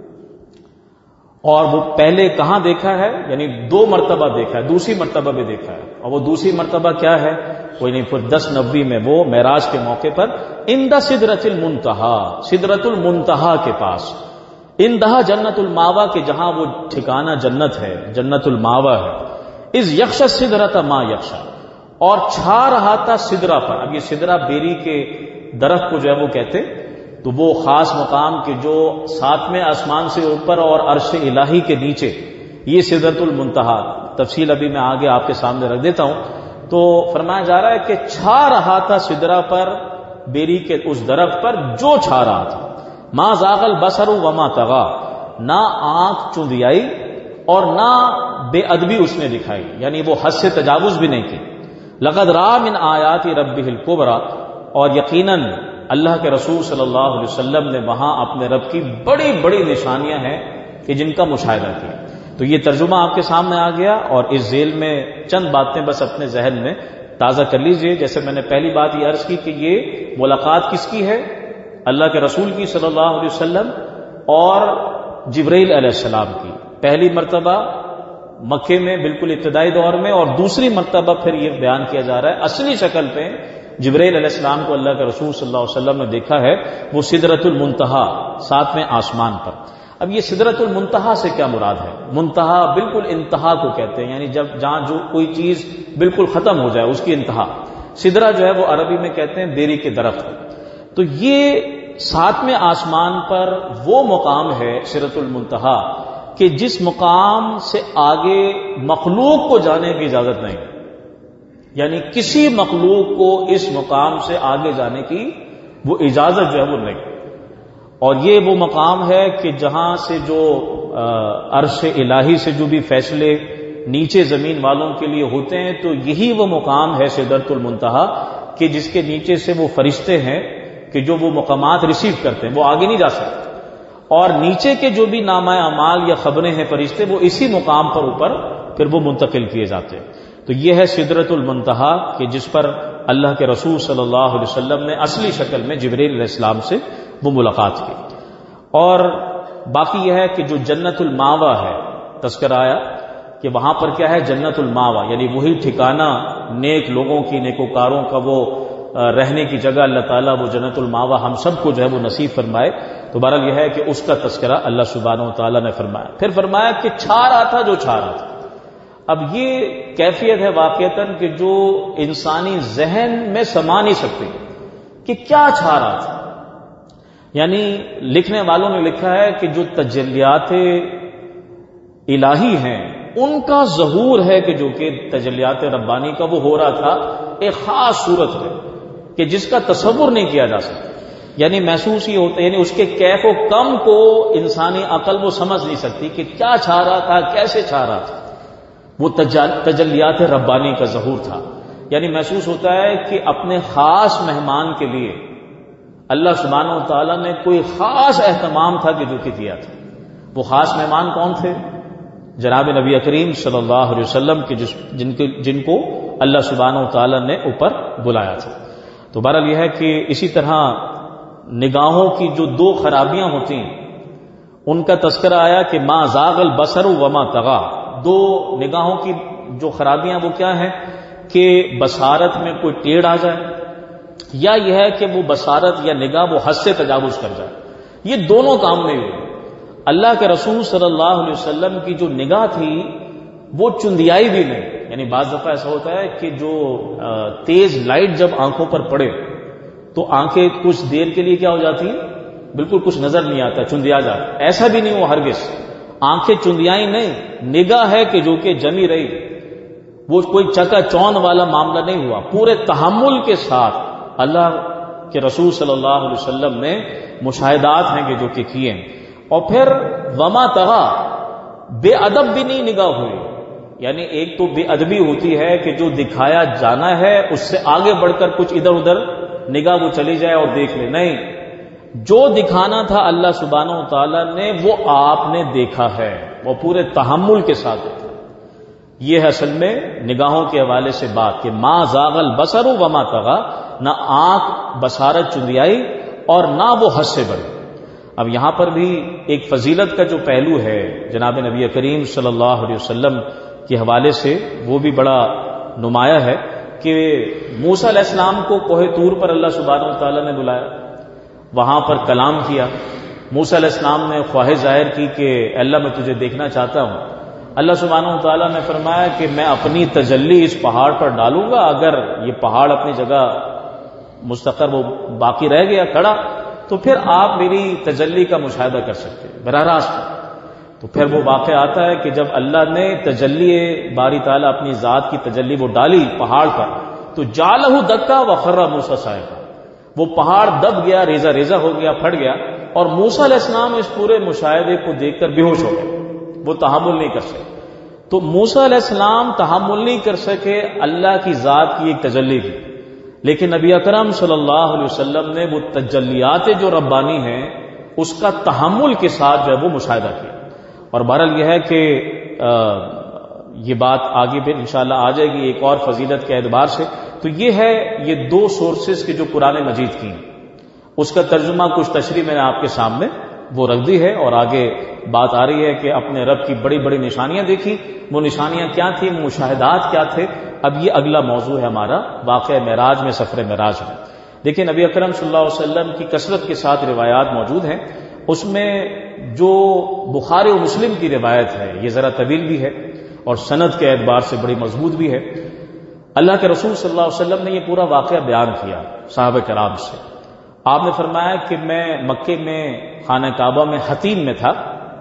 اور وہ پہلے کہاں دیکھا ہے؟ یعنی 2 مرتبہ دیکھا ہے، دوسری مرتبہ بھی دیکھا ہے. اور وہ دوسری مرتبہ کیا ہے؟ وہ یعنی پھر 1090 میں وہ معراج کے موقع پر عند سدرۃ المنتہا، سدرۃ المنتہا کے پاس، اندہا جنت الماوا کے جہاں وہ ٹھکانہ جنت ہے، جنت الماوا ہے. اذ یغشی السدرۃ ما یغشی، اور چھا رہا تھا سدرہ پر. اب یہ سدرہ بیری کے درخت کو جو ہے وہ کہتے، تو وہ خاص مقام کے جو 7ویں آسمان سے اوپر اور عرش الہی کے نیچے، یہ سدرۃ المنتہا. تفصیل ابھی میں آگے آپ کے سامنے رکھ دیتا ہوں. تو فرمایا جا رہا ہے کہ چھا رہا تھا سدرہ پر، بیری کے اس درخت پر جو چھا رہا تھا. ما زاغ البصر وما طغی، نہ آنکھ چندیائی اور نہ بے ادبی اس نے دکھائی، یعنی وہ حد سے تجاوز بھی نہیں کی. لقد رأى من آیات ربہ الکبریٰ، اور یقیناً اللہ کے رسول صلی اللہ علیہ وسلم نے وہاں اپنے رب کی بڑی بڑی نشانیاں ہیں کہ جن کا مشاہدہ کیا. تو یہ ترجمہ آپ کے سامنے آ گیا، اور اس ذیل میں چند باتیں بس اپنے ذہن میں تازہ کر لیجئے. جیسے میں نے پہلی بات یہ عرض کی کہ یہ ملاقات کس کی ہے؟ اللہ کے رسول کی صلی اللہ علیہ وسلم اور جبرائیل علیہ السلام کی. پہلی مرتبہ مکے میں بالکل ابتدائی دور میں، اور دوسری مرتبہ پھر یہ بیان کیا جا رہا ہے اصلی شکل پہ جبرائیل علیہ السلام کو اللہ کے رسول صلی اللہ علیہ وسلم نے دیکھا ہے، وہ سدرۃ المنتہا 7ویں آسمان پر. اب یہ سدرۃ المنتہا سے کیا مراد ہے؟ منتہا بالکل انتہا کو کہتے ہیں، یعنی جہاں جو کوئی چیز بالکل ختم ہو جائے اس کی انتہا. سدرہ جو ہے وہ عربی میں کہتے ہیں بیری کے درخت. تو یہ 7ویں آسمان پر وہ مقام ہے سدرۃ المنتہا کہ جس مقام سے آگے مخلوق کو جانے کی اجازت نہیں، یعنی کسی مخلوق کو اس مقام سے آگے جانے کی وہ اجازت جو ہے وہ نہیں. اور یہ وہ مقام ہے کہ جہاں سے جو عرش الہی سے جو بھی فیصلے نیچے زمین والوں کے لیے ہوتے ہیں، تو یہی وہ مقام ہے سدرۃ المنتہا کہ جس کے نیچے سے وہ فرشتے ہیں کہ جو وہ مقامات ریسیو کرتے ہیں، وہ آگے نہیں جا سکتے. اور نیچے کے جو بھی نامہ اعمال یا خبریں ہیں فرشتے، وہ اسی مقام پر اوپر پھر وہ منتقل کیے جاتے ہیں. تو یہ ہے سدرۃ المنتہا کہ جس پر اللہ کے رسول صلی اللہ علیہ وسلم نے اصلی شکل میں جبرائیل علیہ السلام سے وہ ملاقات کی. اور باقی یہ ہے کہ جو جنت الماوا ہے، تذکرہ آیا کہ وہاں پر کیا ہے؟ جنت الماوا، یعنی وہی ٹھکانہ نیک لوگوں کی، نیکوکاروں کا وہ رہنے کی جگہ. اللہ تعالیٰ وہ جنت الماوا ہم سب کو جو ہے وہ نصیب فرمائے. تو بہرحال یہ ہے کہ اس کا تذکرہ اللہ سبحانہ و تعالیٰ نے فرمایا. پھر فرمایا کہ چھا رہا تھا جو چھا رہا تھا. اب یہ کیفیت ہے واقعتاً کہ جو انسانی ذہن میں سما نہیں سکتی، کہ کیا چھا رہا تھا. یعنی لکھنے والوں نے لکھا ہے کہ جو تجلیات الہی ہیں ان کا ظہور ہے کہ جو کہ تجلیات ربانی کا وہ ہو رہا تھا ایک خاص صورت میں کہ جس کا تصور نہیں کیا جا سکتا. یعنی محسوس ہی ہوتا ہے، یعنی اس کے کیف و کم کو انسانی عقل وہ سمجھ نہیں سکتی کہ کیا چھا رہا تھا، کیسے چھا رہا تھا. وہ تجلیات ربانی کا ظہور تھا. یعنی محسوس ہوتا ہے کہ اپنے خاص مہمان کے لیے اللہ سبحانہ و تعالیٰ نے کوئی خاص اہتمام تھا کہ جو کہ کیا تھا. وہ خاص مہمان کون تھے؟ جناب نبی کریم صلی اللہ علیہ وسلم کے جن کو اللہ سبحانہ و تعالیٰ نے اوپر بلایا تھا. تو بہرحال یہ ہے کہ اسی طرح نگاہوں کی جو دو خرابیاں ہوتی ہیں ان کا تذکرہ آیا کہ ما زاغ البصر وما طغى. دو نگاہوں کی جو خرابیاں وہ کیا ہیں کہ بصارت میں کوئی ٹیڑھ آ جائے یا یہ ہے کہ وہ بصارت یا نگاہ وہ حد سے تجاوز کر جائے. یہ دونوں کام نہیں ہوئے. اللہ کے رسول صلی اللہ علیہ وسلم کی جو نگاہ تھی وہ چندیائی بھی نہیں. یعنی بعض دفعہ ایسا ہوتا ہے کہ جو تیز لائٹ جب آنکھوں پر پڑے تو آنکھیں کچھ دیر کے لیے کیا ہو جاتی ہیں، بالکل کچھ نظر نہیں آتا، چندیا جاتا. ایسا بھی نہیں ہو ہرگز. آنکھیں چندیائی نہیں، نگاہ ہے کہ جو کہ جمی رہی. وہ کوئی چکا چون والا معاملہ نہیں ہوا. پورے تحمل کے ساتھ اللہ کے رسول صلی اللہ علیہ وسلم نے مشاہدات ہیں کہ جو کہ کیے ہیں. اور پھر وما طغى، بے ادب بھی نہیں نگاہ ہوئی. یعنی ایک تو بے ادبی ہوتی ہے کہ جو دکھایا جانا ہے اس سے آگے بڑھ کر کچھ ادھر ادھر نگاہ وہ چلی جائے اور دیکھ لے. نہیں، جو دکھانا تھا اللہ سبحانہ و تعالیٰ نے وہ آپ نے دیکھا ہے، وہ پورے تحمل کے ساتھ دیکھا. یہ ہے اصل میں نگاہوں کے حوالے سے بات کہ ما زاغ البصر وما طغى. نہ آنکھ بصارت چندیائی اور نہ وہ حد سے بڑھی. اب یہاں پر بھی ایک فضیلت کا جو پہلو ہے جناب نبی کریم صلی اللہ علیہ وسلم کے حوالے سے وہ بھی بڑا نمایاں ہے کہ موسیٰ علیہ السلام کو کوہ طور پر اللہ سبحانہ و تعالیٰ نے بلایا، وہاں پر کلام کیا. موسیٰ علیہ السلام نے خواہش ظاہر کی کہ اللہ میں تجھے دیکھنا چاہتا ہوں. اللہ سبحانہ و تعالیٰ نے فرمایا کہ میں اپنی تجلی اس پہاڑ پر ڈالوں گا، اگر یہ پہاڑ اپنی جگہ مستقر وہ باقی رہ گیا کھڑا تو پھر آپ میری تجلی کا مشاہدہ کر سکتے ہیں براہ راست. تو پھر وہ واقعہ آتا ہے کہ جب اللہ نے تجلی باری تعالیٰ اپنی ذات کی تجلی وہ ڈالی پہاڑ پر تو جعلہ دکا وخر موسیٰ صاعقہ. وہ پہاڑ دب گیا، ریزہ ریزہ ہو گیا، پھٹ گیا، اور موسیٰ علیہ السلام اس پورے مشاہدے کو دیکھ کر بے ہوش ہو گئے. وہ تحمل نہیں کر سکے. تو موسیٰ علیہ السلام تحمل نہیں کر سکے اللہ کی ذات کی ایک تجلی کی، لیکن نبی اکرم صلی اللہ علیہ وسلم نے وہ تجلیات جو ربانی ہیں اس کا تحمل کے ساتھ جو ہے وہ مشاہدہ کیا. اور بہرحال یہ ہے کہ یہ بات آگے بھی انشاءاللہ آ جائے گی ایک اور فضیلت کے اعتبار سے. تو یہ ہے یہ دو سورسز کے جو قرآن مجید کی اس کا ترجمہ کچھ تشریح میں نے آپ کے سامنے وہ رکھ دی ہے، اور آگے بات آ رہی ہے کہ اپنے رب کی بڑی بڑی نشانیاں دیکھی. وہ نشانیاں کیا تھیں، مشاہدات کیا تھے. اب یہ اگلا موضوع ہے ہمارا واقعہ معراج میں، سفر معراج میں. دیکھیں نبی اکرم صلی اللہ علیہ وسلم کی کثرت کے ساتھ روایات موجود ہیں. اس میں جو بخاری و مسلم کی روایت ہے یہ ذرا طویل بھی ہے اور سند کے اعتبار سے بڑی مضبوط بھی ہے. اللہ کے رسول صلی اللہ علیہ وسلم نے یہ پورا واقعہ بیان کیا صحابہ کرام سے. آپ نے فرمایا کہ میں مکے میں خانہ کعبہ میں حتیم میں تھا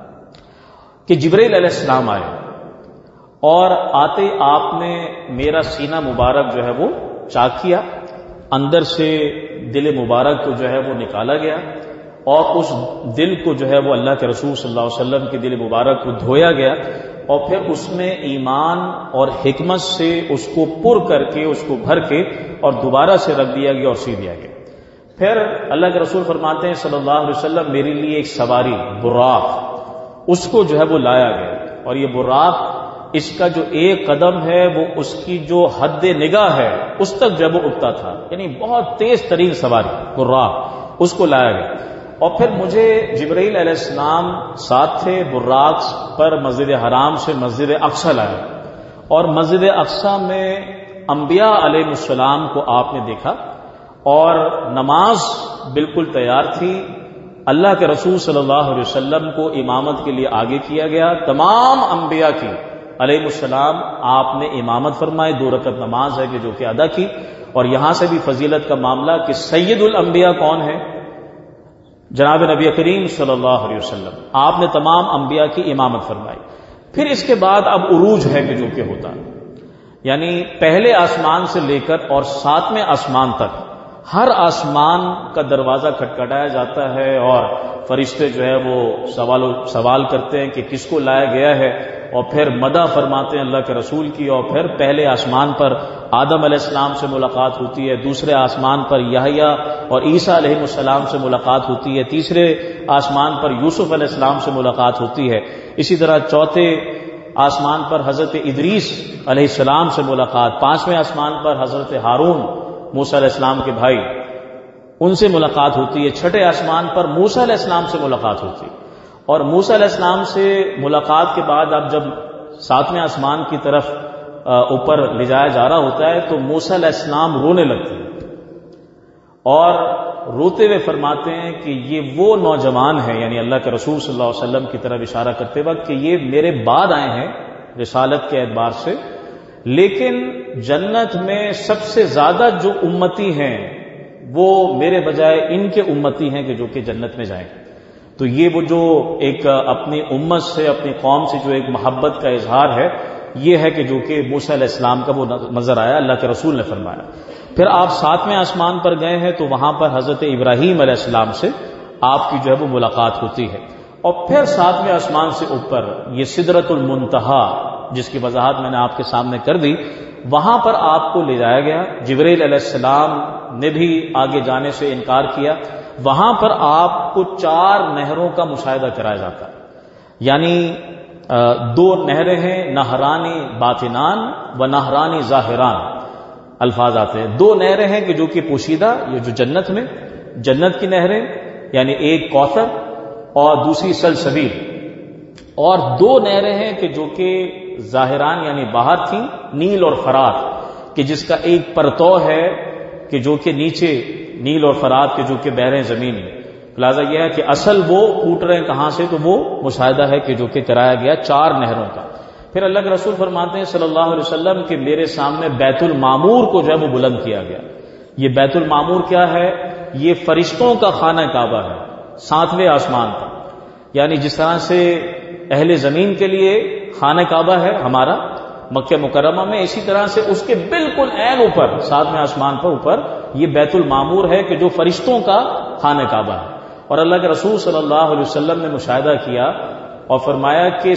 کہ جبرائیل علیہ السلام آئے، اور آتے آپ نے میرا سینہ مبارک جو ہے وہ چاک کیا. اندر سے دل مبارک کو جو ہے وہ نکالا گیا، اور اس دل کو جو ہے وہ اللہ کے رسول صلی اللہ علیہ وسلم کے دل مبارک کو دھویا گیا، اور پھر اس میں ایمان اور حکمت سے اس کو پر کر کے اس کو بھر کے اور دوبارہ سے رکھ دیا گیا اور سی دیا گیا. پھر اللہ کے رسول فرماتے ہیں صلی اللہ علیہ وسلم میرے لیے ایک سواری براق اس کو جو ہے وہ لایا گیا، اور یہ براق اس کا جو ایک قدم ہے وہ اس کی جو حد نگاہ ہے اس تک جب وہ اٹھتا تھا، یعنی بہت تیز ترین سواری براق اس کو لایا گیا. اور پھر مجھے جبرائیل علیہ السلام ساتھ تھے، براق پر مسجد حرام سے مسجد اقصی لایا، اور مسجد اقصی میں انبیاء علیہ السلام کو آپ نے دیکھا، اور نماز بالکل تیار تھی. اللہ کے رسول صلی اللہ علیہ وسلم کو امامت کے لیے آگے کیا گیا. تمام انبیاء کی علیہ السلام آپ نے امامت فرمائی. 2 رکعت نماز ہے کہ جو کہ ادا کی، اور یہاں سے بھی فضیلت کا معاملہ کہ سید الانبیاء کون ہے؟ جناب نبی کریم صلی اللہ علیہ وسلم، آپ نے تمام انبیاء کی امامت فرمائی. پھر اس کے بعد اب عروج ہے کہ جو کہ ہوتا ہے، یعنی پہلے آسمان سے لے کر اور 7ویں آسمان تک ہر آسمان کا دروازہ کھٹکھٹایا جاتا ہے اور فرشتے جو ہے وہ سوال کرتے ہیں کہ کس کو لایا گیا ہے، اور پھر مدح فرماتے ہیں اللہ کے رسول کی، اور پھر پہلے آسمان پر آدم علیہ السلام سے ملاقات ہوتی ہے، دوسرے آسمان پر یحییٰ اور عیسیٰ علیہ السلام سے ملاقات ہوتی ہے، تیسرے آسمان پر یوسف علیہ السلام سے ملاقات ہوتی ہے، اسی طرح چوتھے آسمان پر حضرت ادریس علیہ السلام سے ملاقات، 5ویں آسمان پر حضرت ہارون موسیٰ علیہ السلام کے بھائی ان سے ملاقات ہوتی ہے، 6 آسمان پر موسیٰ علیہ السلام سے ملاقات ہوتی ہے، اور موسیٰ علیہ السلام سے ملاقات کے بعد اب جب 7ویں آسمان کی طرف اوپر لے جایا جا رہا ہوتا ہے تو موسیٰ علیہ السلام رونے لگتے ہیں اور روتے ہوئے فرماتے ہیں کہ یہ وہ نوجوان ہیں، یعنی اللہ کے رسول صلی اللہ علیہ وسلم کی طرف اشارہ کرتے وقت کہ یہ میرے بعد آئے ہیں رسالت کے اعتبار سے، لیکن جنت میں سب سے زیادہ جو امتی ہیں وہ میرے بجائے ان کے امتی ہیں کہ جو کہ جنت میں جائیں. تو یہ وہ جو ایک اپنی امت سے اپنی قوم سے جو ایک محبت کا اظہار ہے، یہ ہے کہ جو کہ موسیٰ علیہ السلام کا وہ نظر آیا، اللہ کے رسول نے فرمایا. پھر آپ 7ویں آسمان پر گئے ہیں تو وہاں پر حضرت ابراہیم علیہ السلام سے آپ کی جو ہے وہ ملاقات ہوتی ہے، اور پھر 7ویں آسمان سے اوپر یہ سدرۃ المنتہا جس کی وضاحت میں نے آپ کے سامنے کر دی، وہاں پر آپ کو لے جایا گیا. جبرائیل علیہ السلام نے بھی آگے جانے سے انکار کیا. وہاں پر آپ کو 4 نہروں کا مشاہدہ کرایا جاتا ہے، یعنی 2 نہریں ہیں، نہرانی باطنان و نہرانی ظاہران الفاظ آتے ہیں. 2 نہریں ہیں کہ جو کہ پوشیدہ، یہ جو جنت میں جنت کی نہریں، یعنی ایک کوثر اور دوسری سلسبیل، اور 2 نہریں ہیں کہ جو کہ ظاہران یعنی باہر تھیں، نیل اور فرات، کہ جس کا ایک پرتو ہے کہ جو کہ نیچے نیل اور فرات کے جو کہ بحر زمین میں. لہٰذا یہ ہے کہ اصل وہ پھوٹ رہے ہیں کہاں سے، تو وہ مشاہدہ ہے کہ جو کہ کرایا گیا 4 نہروں کا. پھر اللہ کے رسول فرماتے ہیں صلی اللہ علیہ وسلم کہ میرے سامنے بیت المعمور کو جو ہے وہ بلند کیا گیا. یہ بیت المعمور کیا ہے؟ یہ فرشتوں کا خانہ کعبہ ہے 7ویں آسمان پر، یعنی جس طرح سے اہل زمین کے لیے خانہ کعبہ ہے ہمارا مکہ مکرمہ میں، اسی طرح سے اس کے بالکل عین اوپر 7ویں آسمان پر اوپر یہ بیت المعمور ہے کہ جو فرشتوں کا خانہ کعبہ ہے. اور اللہ کے رسول صلی اللہ علیہ وسلم نے مشاہدہ کیا اور فرمایا کہ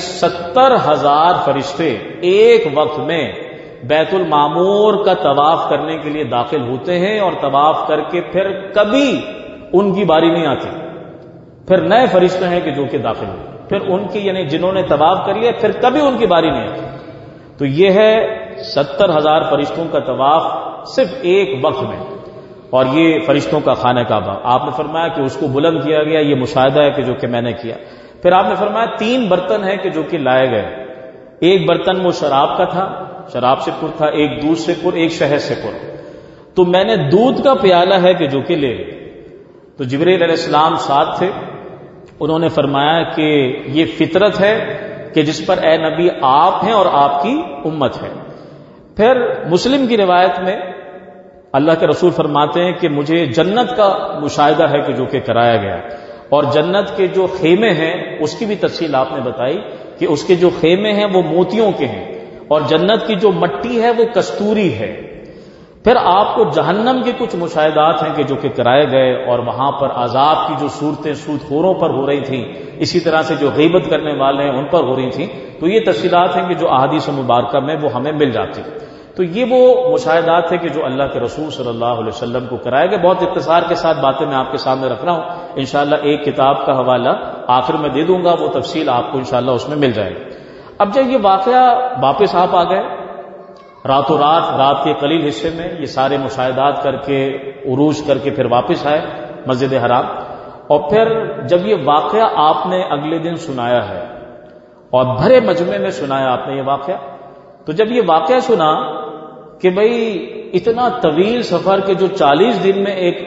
70,000 فرشتے ایک وقت میں بیت المعمور کا طواف کرنے کے لیے داخل ہوتے ہیں، اور طواف کر کے پھر کبھی ان کی باری نہیں آتی، پھر نئے فرشتے ہیں کہ جو کہ داخل ہوتے، پھر ان کی یعنی جنہوں نے طواف کر لیا پھر کبھی ان کی باری نہیں آتی. تو یہ ہے 70,000 فرشتوں کا طواف صرف ایک وقت میں، اور یہ فرشتوں کا خانہ کعبہ. آپ نے فرمایا کہ اس کو بلند کیا گیا، یہ مشاہدہ ہے کہ جو کہ میں نے کیا. پھر آپ نے فرمایا 3 برتن ہیں کہ جو کہ لائے گئے. ایک برتن وہ شراب کا تھا، شراب سے پر تھا، ایک دودھ سے پر، ایک شہد سے پر. تو میں نے دودھ کا پیالہ ہے کہ جو کہ لے گئے. تو جبرائیل علیہ السلام ساتھ تھے، انہوں نے فرمایا کہ یہ فطرت ہے کہ جس پر اے نبی آپ ہیں اور آپ کی امت ہے. پھر مسلم کی روایت میں اللہ کے رسول فرماتے ہیں کہ مجھے جنت کا مشاہدہ ہے کہ جو کہ کرایا گیا، اور جنت کے جو خیمے ہیں اس کی بھی تفصیل آپ نے بتائی کہ اس کے جو خیمے ہیں وہ موتیوں کے ہیں، اور جنت کی جو مٹی ہے وہ کستوری ہے. پھر آپ کو جہنم کے کچھ مشاہدات ہیں کہ جو کہ کرائے گئے، اور وہاں پر عذاب کی جو صورتیں سود خوروں پر ہو رہی تھیں، اسی طرح سے جو غیبت کرنے والے ہیں ان پر ہو رہی تھیں. تو یہ تفصیلات ہیں کہ جو احادیث مبارکہ میں وہ ہمیں مل جاتی ہیں. تو یہ وہ مشاہدات ہیں کہ جو اللہ کے رسول صلی اللہ علیہ وسلم کو کرائے گئے. بہت اختصار کے ساتھ باتیں میں آپ کے سامنے رکھ رہا ہوں. انشاءاللہ ایک کتاب کا حوالہ آخر میں دے دوں گا، وہ تفصیل آپ کو انشاءاللہ اس میں مل جائے گی. اب جب یہ واقعہ واپس آپ آ گئے راتوں رات کے قلیل حصے میں یہ سارے مشاہدات کر کے عروج کر کے پھر واپس آئے مسجد حرام، اور پھر جب یہ واقعہ آپ نے اگلے دن سنایا ہے اور بھرے مجمع میں سنایا آپ نے یہ واقعہ، تو جب یہ واقعہ سنا کہ بھئی اتنا طویل سفر کے جو 40 دن میں ایک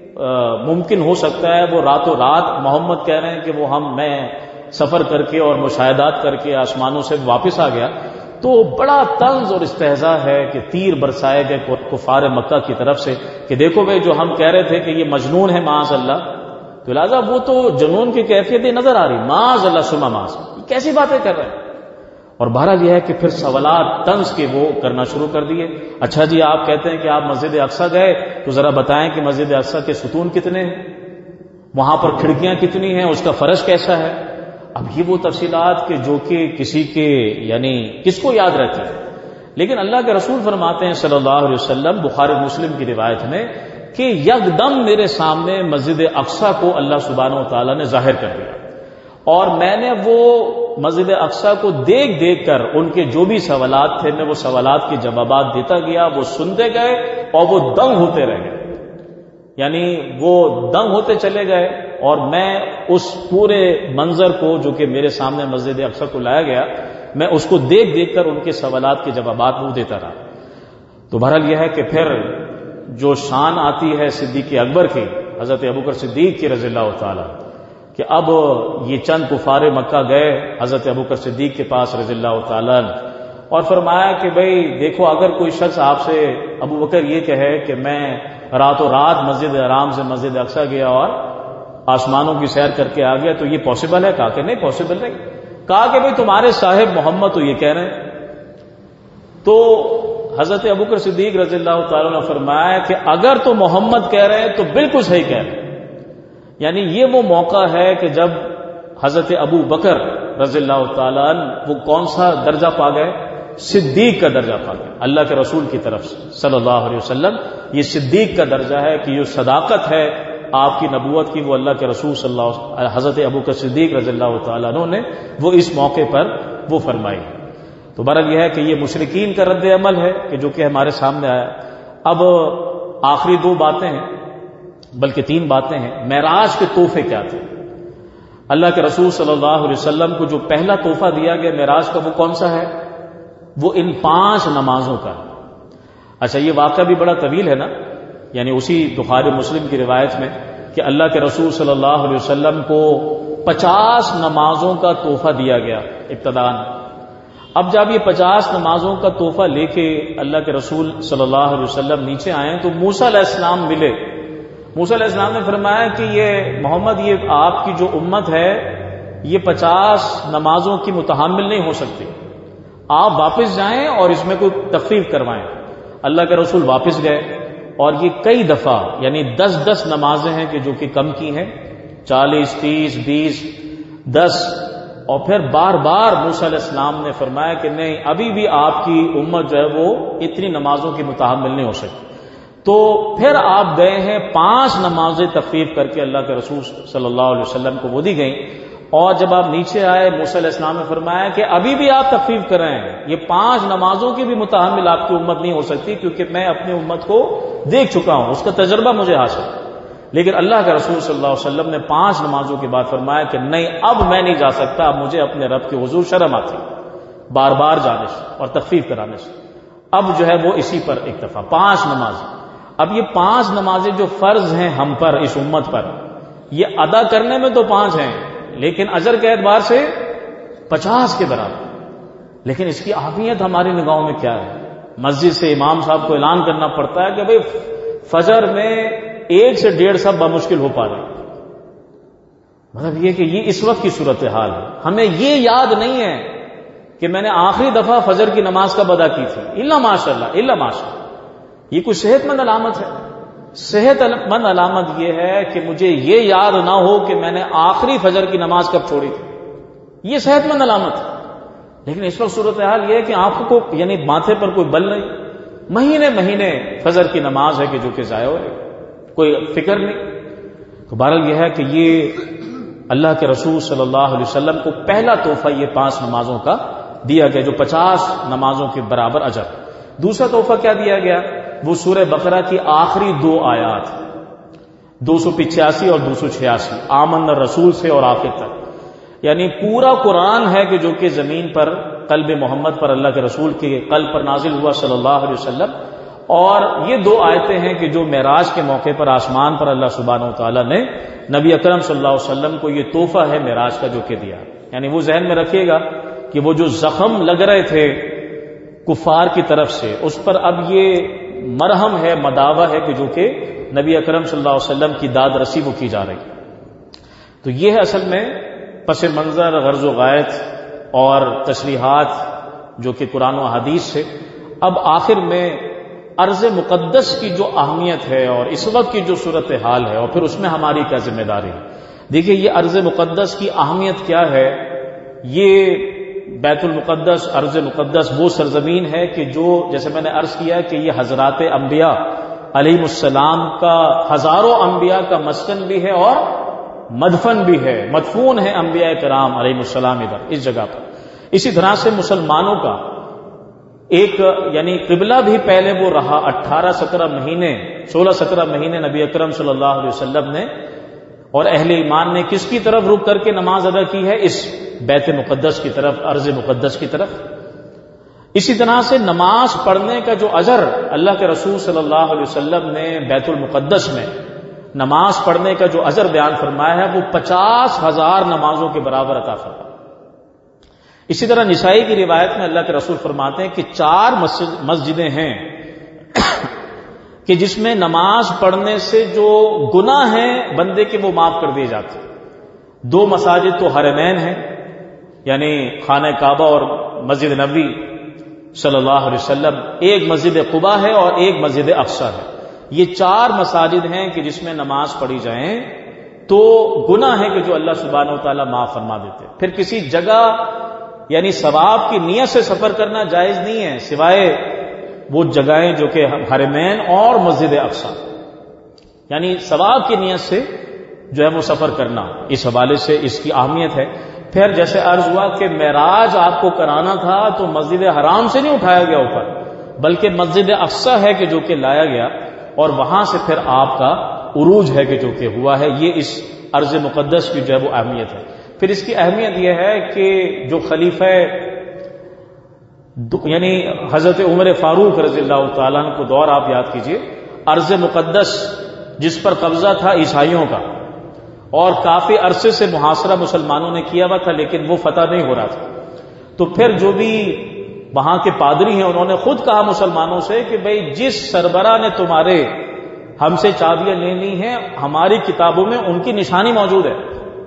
ممکن ہو سکتا ہے، وہ راتوں رات محمد کہہ رہے ہیں کہ وہ میں سفر کر کے اور مشاہدات کر کے آسمانوں سے واپس آ گیا، تو بڑا طنز اور استہزاء ہے کہ تیر برسائے گئے کفار مکہ کی طرف سے کہ دیکھو بھائی جو ہم کہہ رہے تھے کہ یہ مجنون ہے معاذ اللہ، تو لہٰذا وہ تو جنون کی کیفیت نظر آ رہی، معاذ اللہ ثم معاذ، کیسی باتیں کر رہے ہیں۔ اور بہرحال یہ ہے کہ پھر سوالات طنز کے وہ کرنا شروع کر دیے۔ اچھا جی آپ کہتے ہیں کہ آپ مسجد اقصیٰ گئے تو ذرا بتائیں کہ مسجد اقصیٰ کے ستون کتنے ہیں، وہاں پر کھڑکیاں کتنی ہیں، اس کا فرش کیسا ہے۔ اب یہ وہ تفصیلات کہ جو کہ کسی کے یعنی کس کو یاد رہتی ہے، لیکن اللہ کے رسول فرماتے ہیں صلی اللہ علیہ وسلم بخاری مسلم کی روایت میں کہ یکدم میرے سامنے مسجد اقصیٰ کو اللہ سبحانہ و تعالیٰ نے ظاہر کر دیا، اور میں نے وہ مسجد اقصیٰ کو دیکھ دیکھ کر ان کے جو بھی سوالات تھے میں وہ سوالات کے جوابات دیتا گیا، وہ سنتے گئے اور وہ دنگ ہوتے رہ گئے، یعنی وہ دنگ ہوتے چلے گئے، اور میں اس پورے منظر کو جو کہ میرے سامنے مسجد اقصیٰ کو لایا گیا میں اس کو دیکھ دیکھ کر ان کے سوالات کے جوابات وہ دیتا رہا۔ تو بہرحال یہ ہے کہ پھر جو شان آتی ہے صدیق اکبر کی، حضرت ابوبکر صدیق کی رضی اللہ تعالی، کہ اب یہ چند کفار مکہ گئے حضرت ابوبکر صدیق کے پاس رضی اللہ تعالی اور فرمایا کہ بھئی دیکھو اگر کوئی شخص آپ سے ابوبکر یہ کہے کہ میں راتوں رات مسجد حرام سے مسجد اقصیٰ گیا اور آسمانوں کی سیر کر کے آ گیا تو یہ پاسبل ہے؟ کہا کہ نہیں پاسبل نہیں۔ کہا کہ بھئی تمہارے صاحب محمد تو یہ کہہ رہے ہیں۔ تو حضرت ابوبکر صدیق رضی اللہ تعالیٰ نے فرمایا کہ اگر تو محمد کہہ رہے ہیں تو بالکل صحیح کہہ رہے ہیں، یعنی یہ وہ موقع ہے کہ جب حضرت ابو بکر رضی اللہ تعالیٰ وہ کون سا درجہ پا گئے؟ صدیق کا درجہ پا گئے اللہ کے رسول کی طرف سے صلی اللہ علیہ وسلم۔ یہ صدیق کا درجہ ہے کہ جو صداقت ہے آپ کی نبوت کی وہ اللہ کے رسول صلی اللہ علیہ وسلم حضرت ابوبکر صدیق رضی اللہ تعالیٰ عنہ نے وہ اس موقع پر وہ فرمائی۔ تو بہرحال یہ ہے کہ یہ مشرکین کا رد عمل ہے کہ جو کہ ہمارے سامنے آیا۔ اب آخری دو باتیں ہیں بلکہ تین باتیں ہیں۔ معراج کے تحفے کیا تھے؟ اللہ کے رسول صلی اللہ علیہ وسلم کو جو پہلا تحفہ دیا گیا معراج کا وہ کون سا ہے؟ وہ ان 5 نمازوں کا۔ اچھا یہ واقعہ بھی بڑا طویل ہے نا، یعنی اسی بخاری مسلم کی روایت میں کہ اللہ کے رسول صلی اللہ علیہ وسلم کو 50 نمازوں کا تحفہ دیا گیا ابتداءً۔ اب جب یہ 50 نمازوں کا تحفہ لے کے اللہ کے رسول صلی اللہ علیہ وسلم نیچے آئے تو موسیٰ علیہ السلام ملے۔ موسیٰ علیہ السلام نے فرمایا کہ یہ محمد یہ آپ کی جو امت ہے یہ 50 نمازوں کی متحمل نہیں ہو سکتی، آپ واپس جائیں اور اس میں کوئی تخفیف کروائیں۔ اللہ کے رسول واپس گئے اور یہ کئی دفعہ یعنی 10 نمازیں ہیں کہ جو کہ کم کی ہیں، 40 30 20 10، اور پھر بار بار موسیٰ علیہ السلام نے فرمایا کہ نہیں ابھی بھی آپ کی امت جو ہے وہ اتنی نمازوں کی متحمل نہیں ہو سکتی۔ تو پھر آپ گئے ہیں 5 نمازیں تخفیف کر کے اللہ کے رسول صلی اللہ علیہ وسلم کو وہ دی گئیں، اور جب آپ نیچے آئے موسیٰ علیہ السلام نے فرمایا کہ ابھی بھی آپ تخفیف کر رہے ہیں، یہ 5 نمازوں کی بھی متحمل آپ کی امت نہیں ہو سکتی کیونکہ میں اپنی امت کو دیکھ چکا ہوں، اس کا تجربہ مجھے حاصل۔ لیکن اللہ کے رسول صلی اللہ علیہ وسلم نے 5 نمازوں کے بعد فرمایا کہ نہیں اب میں نہیں جا سکتا، اب مجھے اپنے رب کے حضور شرم آتی بار بار جانے سے اور تخفیف کرانے سے، اب جو ہے وہ اسی پر اکتفا 5 نمازیں۔ اب یہ 5 نمازیں جو فرض ہیں ہم پر اس امت پر، یہ ادا کرنے میں تو 5 ہیں لیکن اجر کے اعتبار سے 50 کے برابر۔ لیکن اس کی اہمیت ہماری نگاہوں میں کیا ہے؟ مسجد سے امام صاحب کو اعلان کرنا پڑتا ہے کہ بھئی فجر میں 1 سے 1.5 سب بمشکل ہو پا رہے ہیں۔ مطلب یہ کہ یہ اس وقت کی صورتحال ہے، ہمیں یہ یاد نہیں ہے کہ میں نے آخری دفعہ فجر کی نماز کب ادا کی تھی، الا ماشاءاللہ الا ماشاءاللہ۔ یہ کوئی صحت مند علامت ہے؟ صحت مند علامت یہ ہے کہ مجھے یہ یاد نہ ہو کہ میں نے آخری فجر کی نماز کب چھوڑی تھی، یہ صحت مند علامت ہے۔ لیکن اس وقت صورتحال یہ ہے کہ آنکھوں کو یعنی ماتھے پر کوئی بل نہیں، مہینے فجر کی نماز ہے کہ جو کہ ضائع ہو رہی، کوئی فکر نہیں۔ تو بہرحال یہ ہے کہ یہ اللہ کے رسول صلی اللہ علیہ وسلم کو پہلا تحفہ یہ 5 نمازوں کا دیا گیا جو 50 نمازوں کے برابر اجر۔ دوسرا تحفہ کیا دیا گیا؟ وہ سورہ بقرہ کی آخری 2 آیات 285 اور 286 آمن الرسول سے اور آخر تک، یعنی پورا قرآن ہے کہ جو کہ زمین پر قلب محمد پر اللہ کے رسول کے قلب پر نازل ہوا صلی اللہ علیہ وسلم، اور یہ 2 آیتیں ہیں کہ جو معراج کے موقع پر آسمان پر اللہ سبحانہ و تعالیٰ نے نبی اکرم صلی اللہ علیہ وسلم کو یہ تحفہ ہے معراج کا جو کہ دیا۔ یعنی وہ ذہن میں رکھیے گا کہ وہ جو زخم لگ رہے تھے کفار کی طرف سے، اس پر اب یہ مرہم ہے، مداوع ہے کہ جو کہ نبی اکرم صلی اللہ علیہ وسلم کی داد رسی وہ کی جا رہی ہے۔ تو یہ ہے اصل میں پس منظر، غرض و غایت اور تشریحات جو کہ قرآن و حدیث سے۔ اب آخر میں ارض مقدس کی جو اہمیت ہے اور اس وقت کی جو صورتحال ہے اور پھر اس میں ہماری کیا ذمہ داری ہے۔ دیکھیے یہ ارض مقدس کی اہمیت کیا ہے۔ یہ بیت المقدس، ارض مقدس وہ سرزمین ہے کہ جو جیسے میں نے عرض کیا کہ یہ حضرات انبیاء علیہ السلام کا، ہزاروں انبیاء کا مسکن بھی ہے اور مدفن بھی ہے، مدفون ہے انبیاء کرام علیہ السلام ادھر اس جگہ پر۔ اسی طرح سے مسلمانوں کا ایک یعنی قبلہ بھی پہلے وہ رہا 18-17 مہینے، 16-17 مہینے نبی اکرم صلی اللہ علیہ وسلم نے اور اہل ایمان نے کس کی طرف رخ کر کے نماز ادا کی ہے؟ اس بیت مقدس کی طرف، ارض مقدس کی طرف۔ اسی طرح سے نماز پڑھنے کا جو اجر اللہ کے رسول صلی اللہ علیہ وسلم نے بیت المقدس میں نماز پڑھنے کا جو اجر بیان فرمایا ہے وہ 50,000 نمازوں کے برابر عطا فرمایا۔ اسی طرح نسائی کی روایت میں اللہ کے رسول فرماتے ہیں کہ 4 مسجدیں ہیں کہ جس میں نماز پڑھنے سے جو گناہ ہیں بندے کے وہ معاف کر دیے جاتے ہیں۔ 2 مساجد تو حرمین ہیں، یعنی خانہ کعبہ اور مسجد نبوی صلی اللہ علیہ وسلم، ایک مسجد قباء ہے اور ایک مسجد اقصی ہے۔ یہ 4 مساجد ہیں کہ جس میں نماز پڑھی جائیں تو گناہ ہے کہ جو اللہ سبحانہ وتعالی معاف فرما دیتے۔ پھر کسی جگہ یعنی ثواب کی نیت سے سفر کرنا جائز نہیں ہے سوائے وہ جگہیں جو کہ حرمین اور مسجد اقصی، یعنی ثواب کی نیت سے جو ہے وہ سفر کرنا، اس حوالے سے اس کی اہمیت ہے۔ پھر جیسے عرض ہوا کہ معراج آپ کو کرانا تھا تو مسجد حرام سے نہیں اٹھایا گیا اوپر، بلکہ مسجد اقصی ہے کہ جو کہ لایا گیا اور وہاں سے پھر آپ کا عروج ہے کہ جو کہ ہوا ہے۔ یہ اس ارض مقدس کی جو ہے وہ اہمیت ہے۔ پھر اس کی اہمیت یہ ہے کہ جو خلیفہ یعنی حضرت عمر فاروق رضی اللہ تعالیٰ عنہ کو دور آپ یاد کیجئے، ارض مقدس جس پر قبضہ تھا عیسائیوں کا اور کافی عرصے سے محاصرہ مسلمانوں نے کیا ہوا تھا لیکن وہ فتح نہیں ہو رہا تھا، تو پھر جو بھی وہاں کے پادری ہیں انہوں نے خود کہا مسلمانوں سے کہ بھئی جس سربراہ نے تمہارے ہم سے چابیاں لینی ہیں ہماری کتابوں میں ان کی نشانی موجود ہے،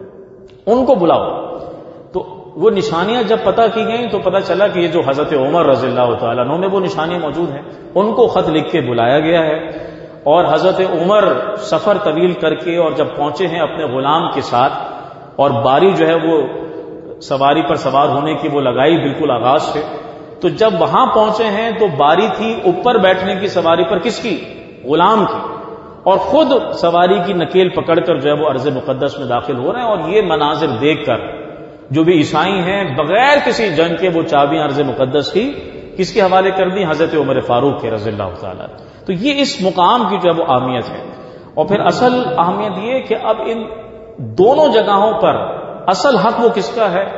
ان کو بلاؤ۔ تو وہ نشانیاں جب پتہ کی گئیں تو پتہ چلا کہ یہ جو حضرت عمر رضی اللہ تعالیٰ عنہ میں وہ نشانیاں موجود ہیں، ان کو خط لکھ کے بلایا گیا ہے اور حضرت عمر سفر طویل کر کے اور جب پہنچے ہیں اپنے غلام کے ساتھ اور باری جو ہے وہ سواری پر سوار ہونے کی وہ لگائی بالکل آغاز سے، تو جب وہاں پہنچے ہیں تو باری تھی اوپر بیٹھنے کی سواری پر کس کی؟ غلام کی، اور خود سواری کی نکیل پکڑ کر جو ہے وہ ارض مقدس میں داخل ہو رہے ہیں۔ اور یہ مناظر دیکھ کر جو بھی عیسائی ہیں بغیر کسی جنگ کے وہ چابیاں ارض مقدس کی کس کے حوالے کر دی؟ حضرت عمر فاروق کے رضی اللہ تعالیٰ۔ تو یہ اس مقام کی جو ہے وہ اہمیت ہے۔ اور پھر اصل اہمیت یہ کہ اب ان دونوں جگہوں پر اصل حق وہ کس کا ہے؟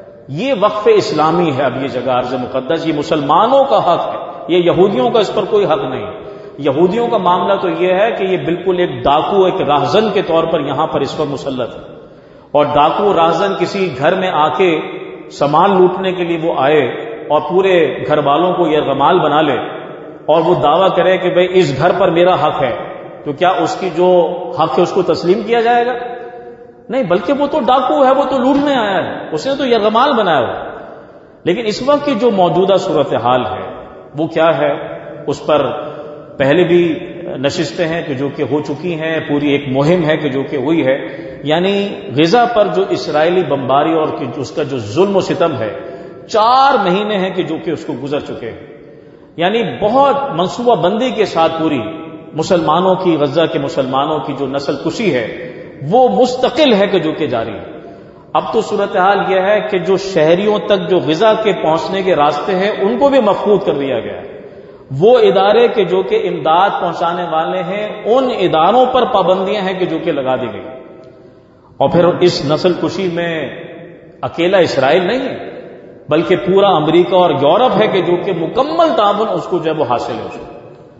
یہ وقف اسلامی ہے۔ اب یہ جگہ ارض مقدس یہ مسلمانوں کا حق ہے، یہ یہودیوں کا اس پر کوئی حق نہیں۔ یہودیوں کا معاملہ تو یہ ہے کہ یہ بالکل ایک ڈاکو، ایک راہزن کے طور پر یہاں پر اس وقت مسلط ہے، اور ڈاکو راہزن کسی گھر میں آ کے سامان لوٹنے کے لیے وہ آئے اور پورے گھر والوں کو یہ غمال بنا لے اور وہ دعویٰ کرے کہ بھئی اس گھر پر میرا حق ہے، تو کیا اس کی جو حق ہے اس کو تسلیم کیا جائے گا؟ نہیں، بلکہ وہ تو ڈاکو ہے، وہ تو لوٹنے آیا ہے، اس نے تو یرغمال بنایا ہوا۔ لیکن اس وقت کی جو موجودہ صورتحال ہے وہ کیا ہے؟ اس پر پہلے بھی نشستیں ہیں کہ جو کہ ہو چکی ہیں، پوری ایک مہم ہے کہ جو کہ ہوئی ہے، یعنی غزہ پر جو اسرائیلی بمباری اور اس کا جو ظلم و ستم ہے 4 مہینے ہیں کہ جو کہ اس کو گزر چکے ہیں، یعنی بہت منصوبہ بندی کے ساتھ پوری مسلمانوں کی، غزہ کے مسلمانوں کی جو نسل کشی ہے وہ مستقل ہے کہ جو کہ جاری ہے۔ اب تو صورتحال یہ ہے کہ جو شہریوں تک جو غزہ کے پہنچنے کے راستے ہیں ان کو بھی مفقود کر دیا گیا ہے۔ وہ ادارے کہ جو کہ امداد پہنچانے والے ہیں ان اداروں پر پابندیاں ہیں کہ جو کہ لگا دی گئی۔ اور پھر اس نسل کشی میں اکیلا اسرائیل نہیں ہے بلکہ پورا امریکہ اور یورپ ہے کہ جو کہ مکمل تعاون اس کو جو ہے وہ حاصل ہے اس کو۔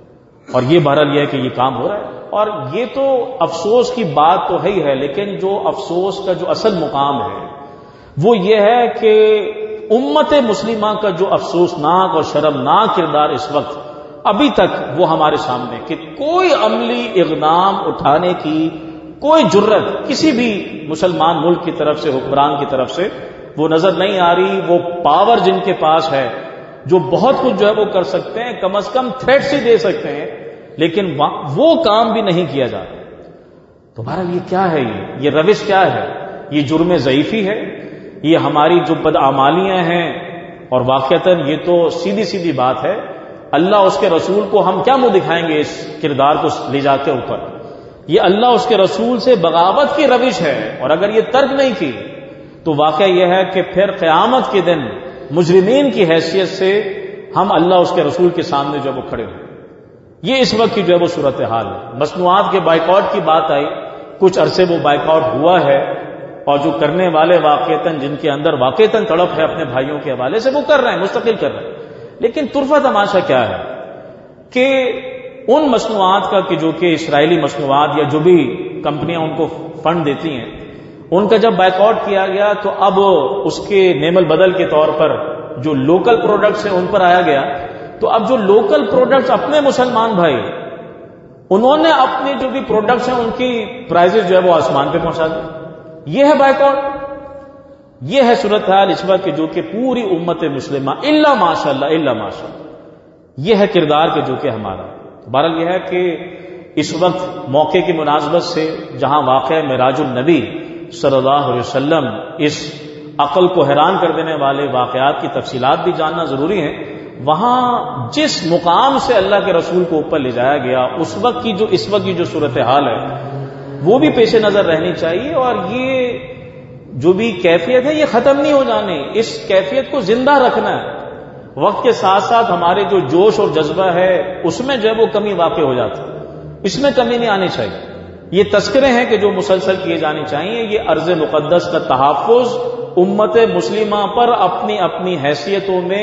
اور یہ بہرحال یہ ہے کہ یہ کام ہو رہا ہے، اور یہ تو افسوس کی بات تو ہے ہی ہے، لیکن جو افسوس کا جو اصل مقام ہے وہ یہ ہے کہ امت مسلمہ کا جو افسوسناک اور شرمناک کردار اس وقت ابھی تک وہ ہمارے سامنے کہ کوئی عملی اقدام اٹھانے کی کوئی جرت کسی بھی مسلمان ملک کی طرف سے، حکمران کی طرف سے وہ نظر نہیں آ رہی. وہ پاور جن کے پاس ہے، جو بہت کچھ جو ہے وہ کر سکتے ہیں، کم از کم تھریٹس ہی دے سکتے ہیں، لیکن وہ کام بھی نہیں کیا جاتا. تو بہرحال یہ کیا ہے؟ یہ روش کیا ہے؟ یہ جرم ضعیفی ہے، یہ ہماری جو بدعمالیاں ہیں. اور واقعتاً یہ تو سیدھی سیدھی بات ہے، اللہ اس کے رسول کو ہم کیا منہ دکھائیں گے اس کردار کو لے جا کے اوپر؟ یہ اللہ اس کے رسول سے بغاوت کی روش ہے. اور اگر یہ ترک نہیں کی تو واقعہ یہ ہے کہ پھر قیامت کے دن مجرمین کی حیثیت سے ہم اللہ اس کے رسول کے سامنے جو وہ کھڑے ہوں. یہ اس وقت کی جو ہے وہ صورتحال ہے. مصنوعات کے بائیکاٹ کی بات آئی، کچھ عرصے وہ بائیکاٹ ہوا ہے، اور جو کرنے والے واقعتاً جن کے اندر واقعتاً تڑپ ہے اپنے بھائیوں کے حوالے سے، وہ کر رہے ہیں، مستقل کر رہے ہیں. لیکن طرفہ تماشا کیا ہے کہ ان مصنوعات کا کہ جو کہ اسرائیلی مصنوعات یا جو بھی کمپنیاں ان کو فنڈ دیتی ہیں، ان کا جب بائیکاٹ کیا گیا تو اب اس کے نعم البدل کے طور پر جو لوکل پروڈکٹس ہیں ان پر آیا گیا. تو اب جو لوکل پروڈکٹس اپنے مسلمان بھائی، انہوں نے اپنے جو بھی پروڈکٹس ہیں ان کی پرائزز جو ہے وہ آسمان پہ پہنچا دی. یہ ہے بائیکاٹ، یہ ہے صورتحال اس وقت جو کہ پوری امت مسلمہ الا ماشاء اللہ الا ماشاء اللہ، یہ ہے کردار کے جو کہ ہمارا. بہرحال یہ ہے کہ اس وقت موقع کی مناسبت سے جہاں واقع معراج النبی صلی اللہ علیہ وسلم، اس عقل کو حیران کر دینے والے واقعات کی تفصیلات بھی جاننا ضروری ہے، وہاں جس مقام سے اللہ کے رسول کو اوپر لے جایا گیا، اس وقت کی جو صورتحال ہے وہ بھی پیش نظر رہنی چاہیے. اور یہ جو بھی کیفیت ہے یہ ختم نہیں ہو جانی، اس کیفیت کو زندہ رکھنا ہے. وقت کے ساتھ ساتھ ہمارے جو جوش اور جذبہ ہے اس میں جو ہے وہ کمی واقع ہو جاتی ہے، اس میں کمی نہیں آنی چاہیے. یہ تذکرے ہیں کہ جو مسلسل کیے جانے چاہیے. یہ ارض مقدس کا تحفظ امت مسلمہ پر اپنی اپنی حیثیتوں میں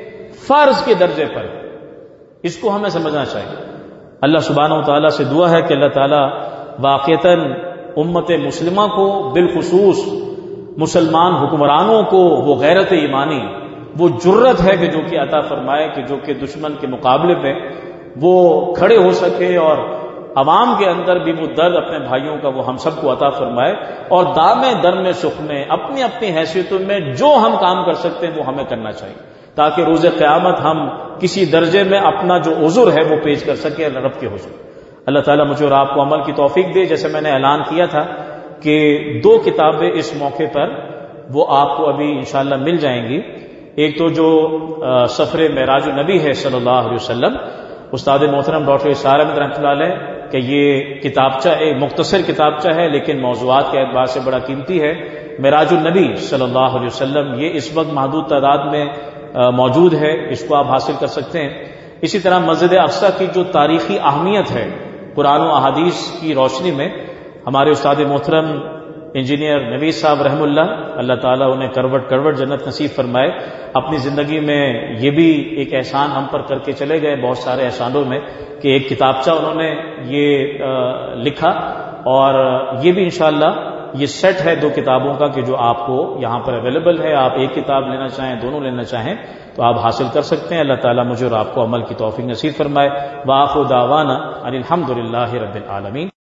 فرض کے درجے پر، اس کو ہمیں سمجھنا چاہیے. اللہ سبحانہ و تعالیٰ سے دعا ہے کہ اللہ تعالیٰ واقعتاً امت مسلمہ کو، بالخصوص مسلمان حکمرانوں کو، وہ غیرت ایمانی، وہ جرت ہے کہ جو کہ عطا فرمائے کہ جو کہ دشمن کے مقابلے پہ وہ کھڑے ہو سکے، اور عوام کے اندر بھی وہ درد اپنے بھائیوں کا وہ ہم سب کو عطا فرمائے. اور دام درم سخ میں اپنی اپنی حیثیتوں میں جو ہم کام کر سکتے ہیں وہ ہمیں کرنا چاہیے، تاکہ روز قیامت ہم کسی درجے میں اپنا جو عذر ہے وہ پیش کر سکیں رب کے حضور. اللہ تعالیٰ مجھے اور آپ کو عمل کی توفیق دے. جیسے میں نے اعلان کیا تھا کہ 2 کتابیں اس موقع پر وہ آپ کو ابھی انشاءاللہ مل جائیں گی. ایک تو جو سفر معراج النبی ہے صلی اللہ علیہ وسلم، استاد محترم ڈاکٹر اسرار احمد رحمۃ اللہ علیہ کہ یہ کتابچہ ایک مختصر کتابچہ ہے لیکن موضوعات کے اعتبار سے بڑا قیمتی ہے. معراج النبی صلی اللہ علیہ وسلم یہ اس وقت محدود تعداد میں موجود ہے، اس کو آپ حاصل کر سکتے ہیں. اسی طرح مسجد اقصی کی جو تاریخی اہمیت ہے قرآن و احادیث کی روشنی میں، ہمارے استاد محترم انجینئر نوید صاحب رحم اللہ تعالیٰ انہیں کروٹ جنت نصیب فرمائے، اپنی زندگی میں یہ بھی ایک احسان ہم پر کر کے چلے گئے بہت سارے احسانوں میں کہ ایک کتابچہ انہوں نے یہ لکھا. اور یہ بھی انشاءاللہ یہ سیٹ ہے 2 کتابوں کا کہ جو آپ کو یہاں پر اویلیبل ہے. آپ ایک کتاب لینا چاہیں، دونوں لینا چاہیں تو آپ حاصل کر سکتے ہیں. اللہ تعالیٰ مجھے اور آپ کو عمل کی توفیق نصیب فرمائے. وآخر دعوانا ان الحمد للہ رب العالمین.